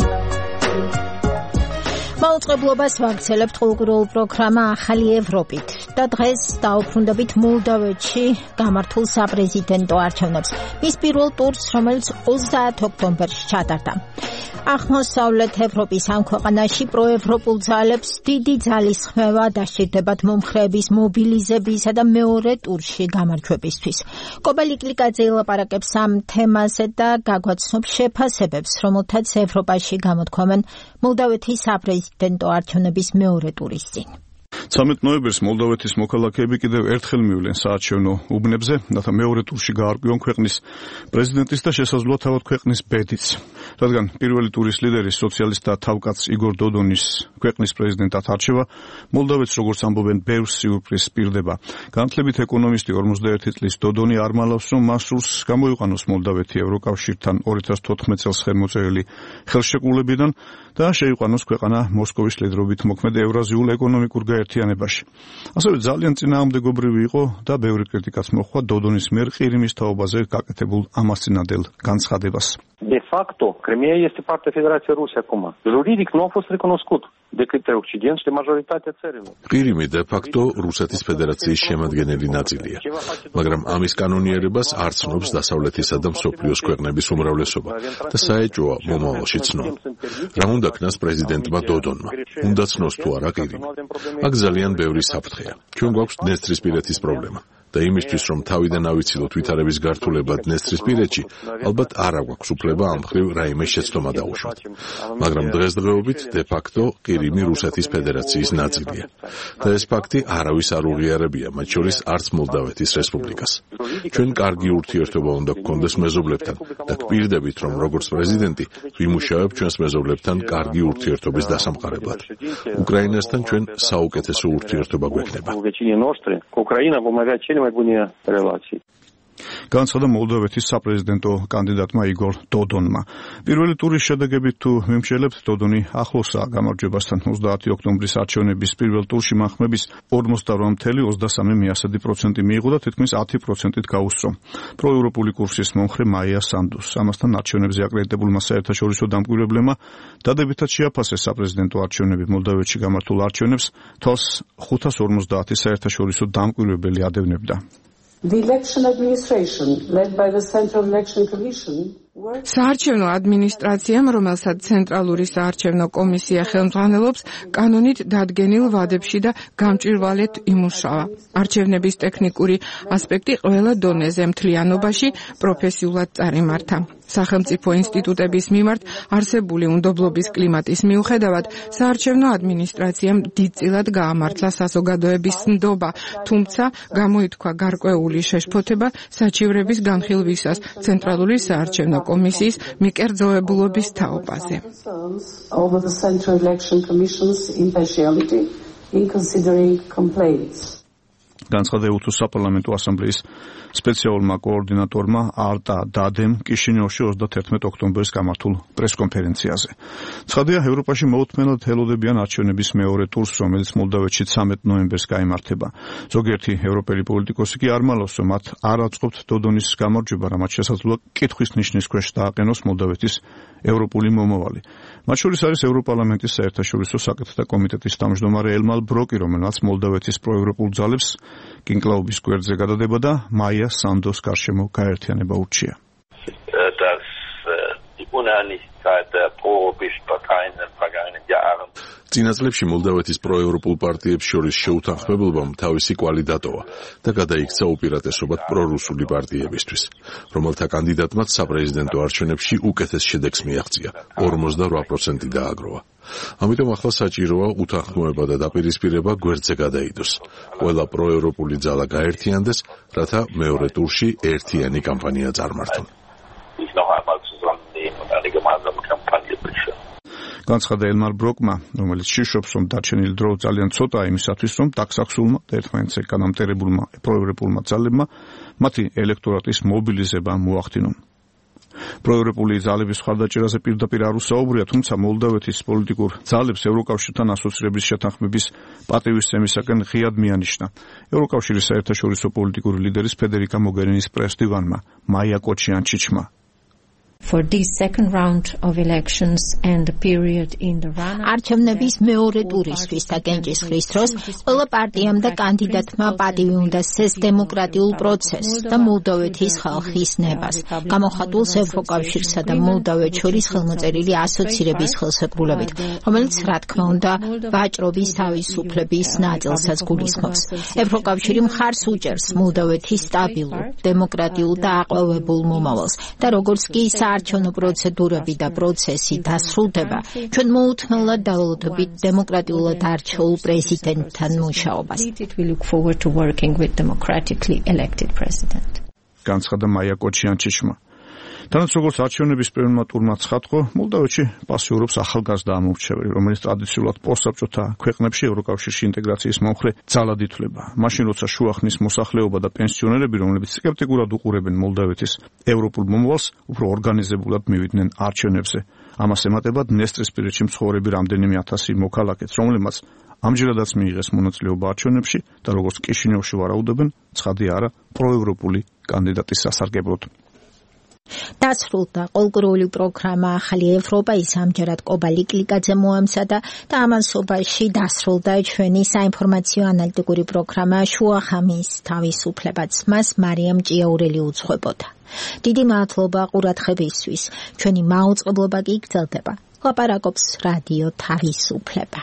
Მოწყებლობას ვაგრძელებთ ყოველკვირეულ პროგრამა ახალი ევროპით და დღეს დავუბრუნდებით მოლდოვეთში გამართულ საპრეზიდენტო არჩევნებს. მის პირველ ტურს, რომელიც ოცდაათი ოქტომბერში ჩატარდა. აღმოსავლეთ ევროპის ამ ქვეყანაში პროევროპულ ძალებს დიდი ძალისხმევა დასჭირდებათ მომხრეების მობილიზებისა და მეორე ტურში გამარჯვებისთვის. კობალი კლიკაძე ელაპარაკებს ამ თემაზე და გაგვაცნობს შეფასებებს, რომელთაც ევროპაში გამოთქვამენ მოლდოვეთის საპრეზიდენტო არჩევნების მეორე ტურის წინ. ცამეტ ნოემბერს მოლდოვეთის მოქალაქეები კიდევ ერთხელ მივლენ საარჩევნო უბნებზე, რათა მეორე ტურში გაარკვიონ ქვეყნის პრეზიდენტის და შესაძლოა თავად ქვეყნის ბედიც. რადგან პირველი ტურის ლიდერი სოციალისტთა თავკაც იგორ დოდონის ქვეყნის პრეზიდენტად არჩევა, მოლდოვეთს როგორც ამბობენ, ბევრ სიურპრიზს პირდება. განათლებით ეკონომისტი ორმოცდაერთი წლის დოდონი არ მალავს, რომ მას სურს გამოიყვანოს მოლდოვეთი ევროკავშირთან ორი ათას თოთხმეტ წელს ხელმოწერილი ხელშეკრულებიდან და შეიყვანოს ქვეყანა მოსკოვის ლიდერობით მოქმედ ევრაზიულ ეკონომიკურ გაერთიანებაში. ასევე ძალიან წინააღმდეგობრივი იყო და ბევრი კრიტიკაც მოჰყვა დოდონის მიერ ყირიმის თაობაზე გაკეთებულ ამასწინადელ განცხადებას. De facto, Crimea este parte a Federației Ruse acum. Juridic nu a fost recunoscut de către Occident și de majoritatea țărilor. ყირიმი de facto რუსეთის ფედერაციის შემადგენელი ნაწილია, მაგრამ ამის კანონიერებას არ ცნობს დასავლეთისა და მსოფლიოს ქვეყნების უმრავლესობა და საეჭვოა მომავალში ცნო. რა უნდა ქნას პრეზიდენტმა დოდონმა? უნდა ცნოს თუ არა ყირიმი? აქ ძალიან ბევრი საფრთხეა. ჩვენ გვაქვს დნესტრისპირეთის პრობლემა. და იმისთვის, რომ თავიდან ავიცილოთ ვითარების გართულება დნესტრისპირეთში, ალბათ არ აქვს უფლება ამ მხრივ რაიმე შეცდომა დაუშვათ. მაგრამ დღესდღეობით de facto ყირიმი რუსეთის ფედერაციის ნაწილია. და ეს ფაქტი არავის არ უღიარებია, მათ შორის არც მოლდოვეთის რესპუბლიკას. ჩვენ კარგი ურთიერთობა უნდა გქონდეს მეზობლებთან და გვპირდებით, რომ როგორც პრეზიდენტი ვიმუშავებ ჩვენს მეზობლებთან კარგი ურთიერთობის დასამყარებლად. უკრაინასთან ჩვენ საუკეთესო ურთიერთობა გვექნება. განცხადა მოლდოვეთის საპრეზიდენტო კანდიდატმა იგორ დოდონმა. პირველი ტურის შედეგებით თუ ვიმშელებთ, დოდონი ახლოსაა გამარჯვებასთან. ოცდაათი ოქტომბრის არჩევნების პირველ ტურში მანხმების ორმოცდაორი ფاصლე ოცდასამი პროცენტი მიიღო და თითქმის ათი პროცენტით გაუსწრო პროევროპული კურსის მომხრე მაია სანდუს. ამასთან არჩევნებზე აკრედიტებულმა საერთაშორისო დამკვირვებლებმა დადებითად შეაფასეს საპრეზიდენტო არჩევნები. მოლდოვეთში გამართულ არჩევნებს თვალს ხუთას ორმოცდაათი საერთაშორისო დამკვირვებელი ადევნებდა. The election administration led by the Central Election Commission საარჩევნო ადმინისტრაციამ, რომელსაც ცენტრალური საარჩევნო კომისია ხელმძღვანელობს, კანონით დადგენილ ვადებში და გამჭვირვალედ იმუშავა. არჩევნების ტექნიკური ასპექტი ყველა დონეზე მთლიანობაში პროფესიულად წარიმართა. სახელმწიფო ინსტიტუტების მიმართ არსებული უნდობლობის კლიმატის მიუხედავად, საარჩევნო ადმინისტრაციამ დიდწილად გაამართლა საზოგადოების ნდობა, თუმცა გამოითქვა გარკვეული შეშფოთება საჩივრების განხილვისას ცენტრალური საარჩევნო კომისიის მიკერძოებულობის თაობაზე. over the Central Election Commission's impartiality in considering complaints. განცხადა უთუს საპარლამენტო ასამბლეის სპეციალურმა კოორდინატორმა არტა დადემ კიშინიოვში ოცდათერთმეტი ოქტომბრის გამართულ პრესკონფერენციაზე. ცხადია, ევროპაში მოუთმენად ელოდებიან არჩევნების მეორე ტურს, რომელიც მოლდოვეთში ცამეტ ნოემბერს გაიმართება. ზოგიერთი ევროპელი პოლიტიკოსი კი არ მალავს, რომ მათ არ აწყობთ დოდონის გამარჯვება, რამაც შესაძლოა კითხვის ნიშნის ქვეშ დააყენოს მოლდოვეთის ევროპული მომავალი. მათ შორის არის ევროპარლამენტის საერთაშორისო საკითხთა კომიტეტის თავმჯდომარე ელმარ ბროკი, რომელმაც მოლდოვეთის პროევროპულ ძალებს კინკლაუბის გვერდზე გადადება და მაია სანდოს გარშემო გაერთიანება ურჩია. Das die Uneinigkeit der pro-Parteien in den vergangenen Jahren წინა წლებში მოლდოვეთის პროევროპულ პარტიებს შორის შეუთანხმებულობამ თავისი კვალი დატოვა და გადაიქცა უპირატესობად პრორუსული პარტიებისთვის, რომელთა კანდიდატმაც საპრეზიდენტო არჩევნებში უკეთეს შედეგს მიაღწია, ორმოცდაორი პროცენტი დააგროვა. ამიტომ ახლა საჭიროა უთანხმოება და დაპირისპირება გვერდზე გადაიდოს. ყველა პროევროპული ძალა გაერთიანდეს, რათა მეორე ტურში ერთიანი კამპანია წარმართონ. განცხადა ელმარ ბროკმა, რომელიც შიშობს, რომ დარჩენილი დრო ძალიან ცოტაა იმისათვის, რომ დაქსაქსულმა და ერთმანეთს ეკანამტერებულმა პროევროპულმა ძალებმა მათი ელექტორატის მობილიზება მოახდინონ. პროევროპული ძალების ხარდაჭერაზე პირდაპირ არ უსაუბრია, თუმცა მოლდოვეთის პოლიტიკურ ძალებს ევროკავშირთან ასოცირების შეთანხმების პატივისცემისაკენ ღიად მიანიშნა. ევროკავშირის საერთაშორისო პოლიტიკური ლიდერის ფედერიკა მოგერინის პრეს-დივანმა მაია კოჩიანჩიჩმა. For this second round of elections and the period in the run არჩევნების მეორე ტურისთვის და კენჭისყრის დროს ყველა პარტიამ და კანდიდატმა პატივი უნდა სცეს დემოკრატიულ პროცესს და მოლდოვეთის ხალხის ნებას. გამოხატულს ევროკავშირსა და მოლდოვეთს შორის ხელმოწერილი ასოცირების ხელშეკრულებით, რომელიც რა თქმა უნდა ვაჭრობის თავისუფლების ნაწილსაც გულისხმობს. ევროკავშირი მხარს უჭერს მოლდოვეთის სტაბილურ, დემოკრატიულ და აყვავებულ მომავალს და როგორც კი საარჩევნო პროცედურები და პროცესი დასრულდება, ჩვენ მოუთმელად დავალოდებით დემოკრატიულად არჩეულ პრეზიდენტთან მუშაობას. განცხადა მაია კოჩიანჩიშმა. თანაც როგორც არჩევნების პირველმა ტურმა ცხადყო, მოლდოვეთში პასიურობს ახალგაზრდა ამომრჩეველი, რომელიც ტრადიციულად პოსტსაბჭოთა ქვეყნებში ევროკავშირში ინტეგრაციის მომხრე ძალად ითვლება. მაშინ როცა შუახნის მოსახლეობა და პენსიონერები, რომლებიც სკეპტიკურად უყურებენ მოლდოვეთის ევროპულ მომავალს, უფრო ორგანიზებულად მივიდნენ არჩევნებზე. ამას ემატება დნესტრისპირეთში მცხოვრები რამდენიმე ათასი მოქალაქეც, რომლებმაც ამჯერადაც მიიღეს მონაწილეობა არჩევნებში და როგორც კიშინიოვში ვარაუდობენ, ცხადი არა პროევროპული კანდიდატის სასარგებლოდ. დასრულდა ყოლგრული პროგრამა ახალი ევროპა, ის ამჯერად კობალი კლიკაძე მოამზადა და ამასობაში დასრულდა ჩვენი საინფორმაციო ანალიტიკური პროგრამა შუახამის თავისუფლებაც მას მარიამ ჭიაურელი უძღვებოდა. დიდი მადლობა ყურადღებისთვის. ჩვენი მაუწყებლობა კი გრძელდება. ლაპარაკობს რადიო თავისუფლება.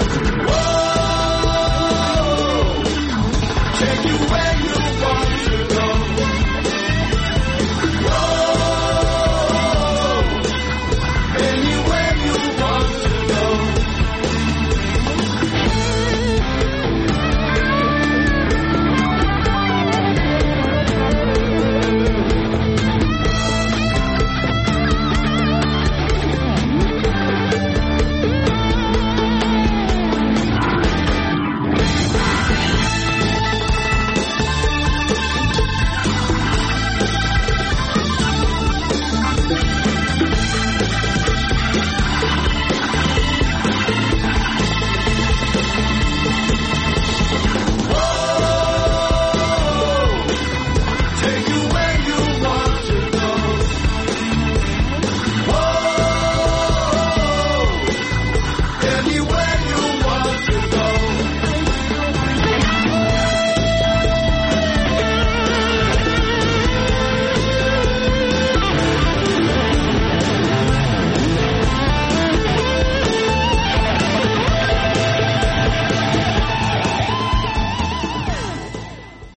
Take you where you want to.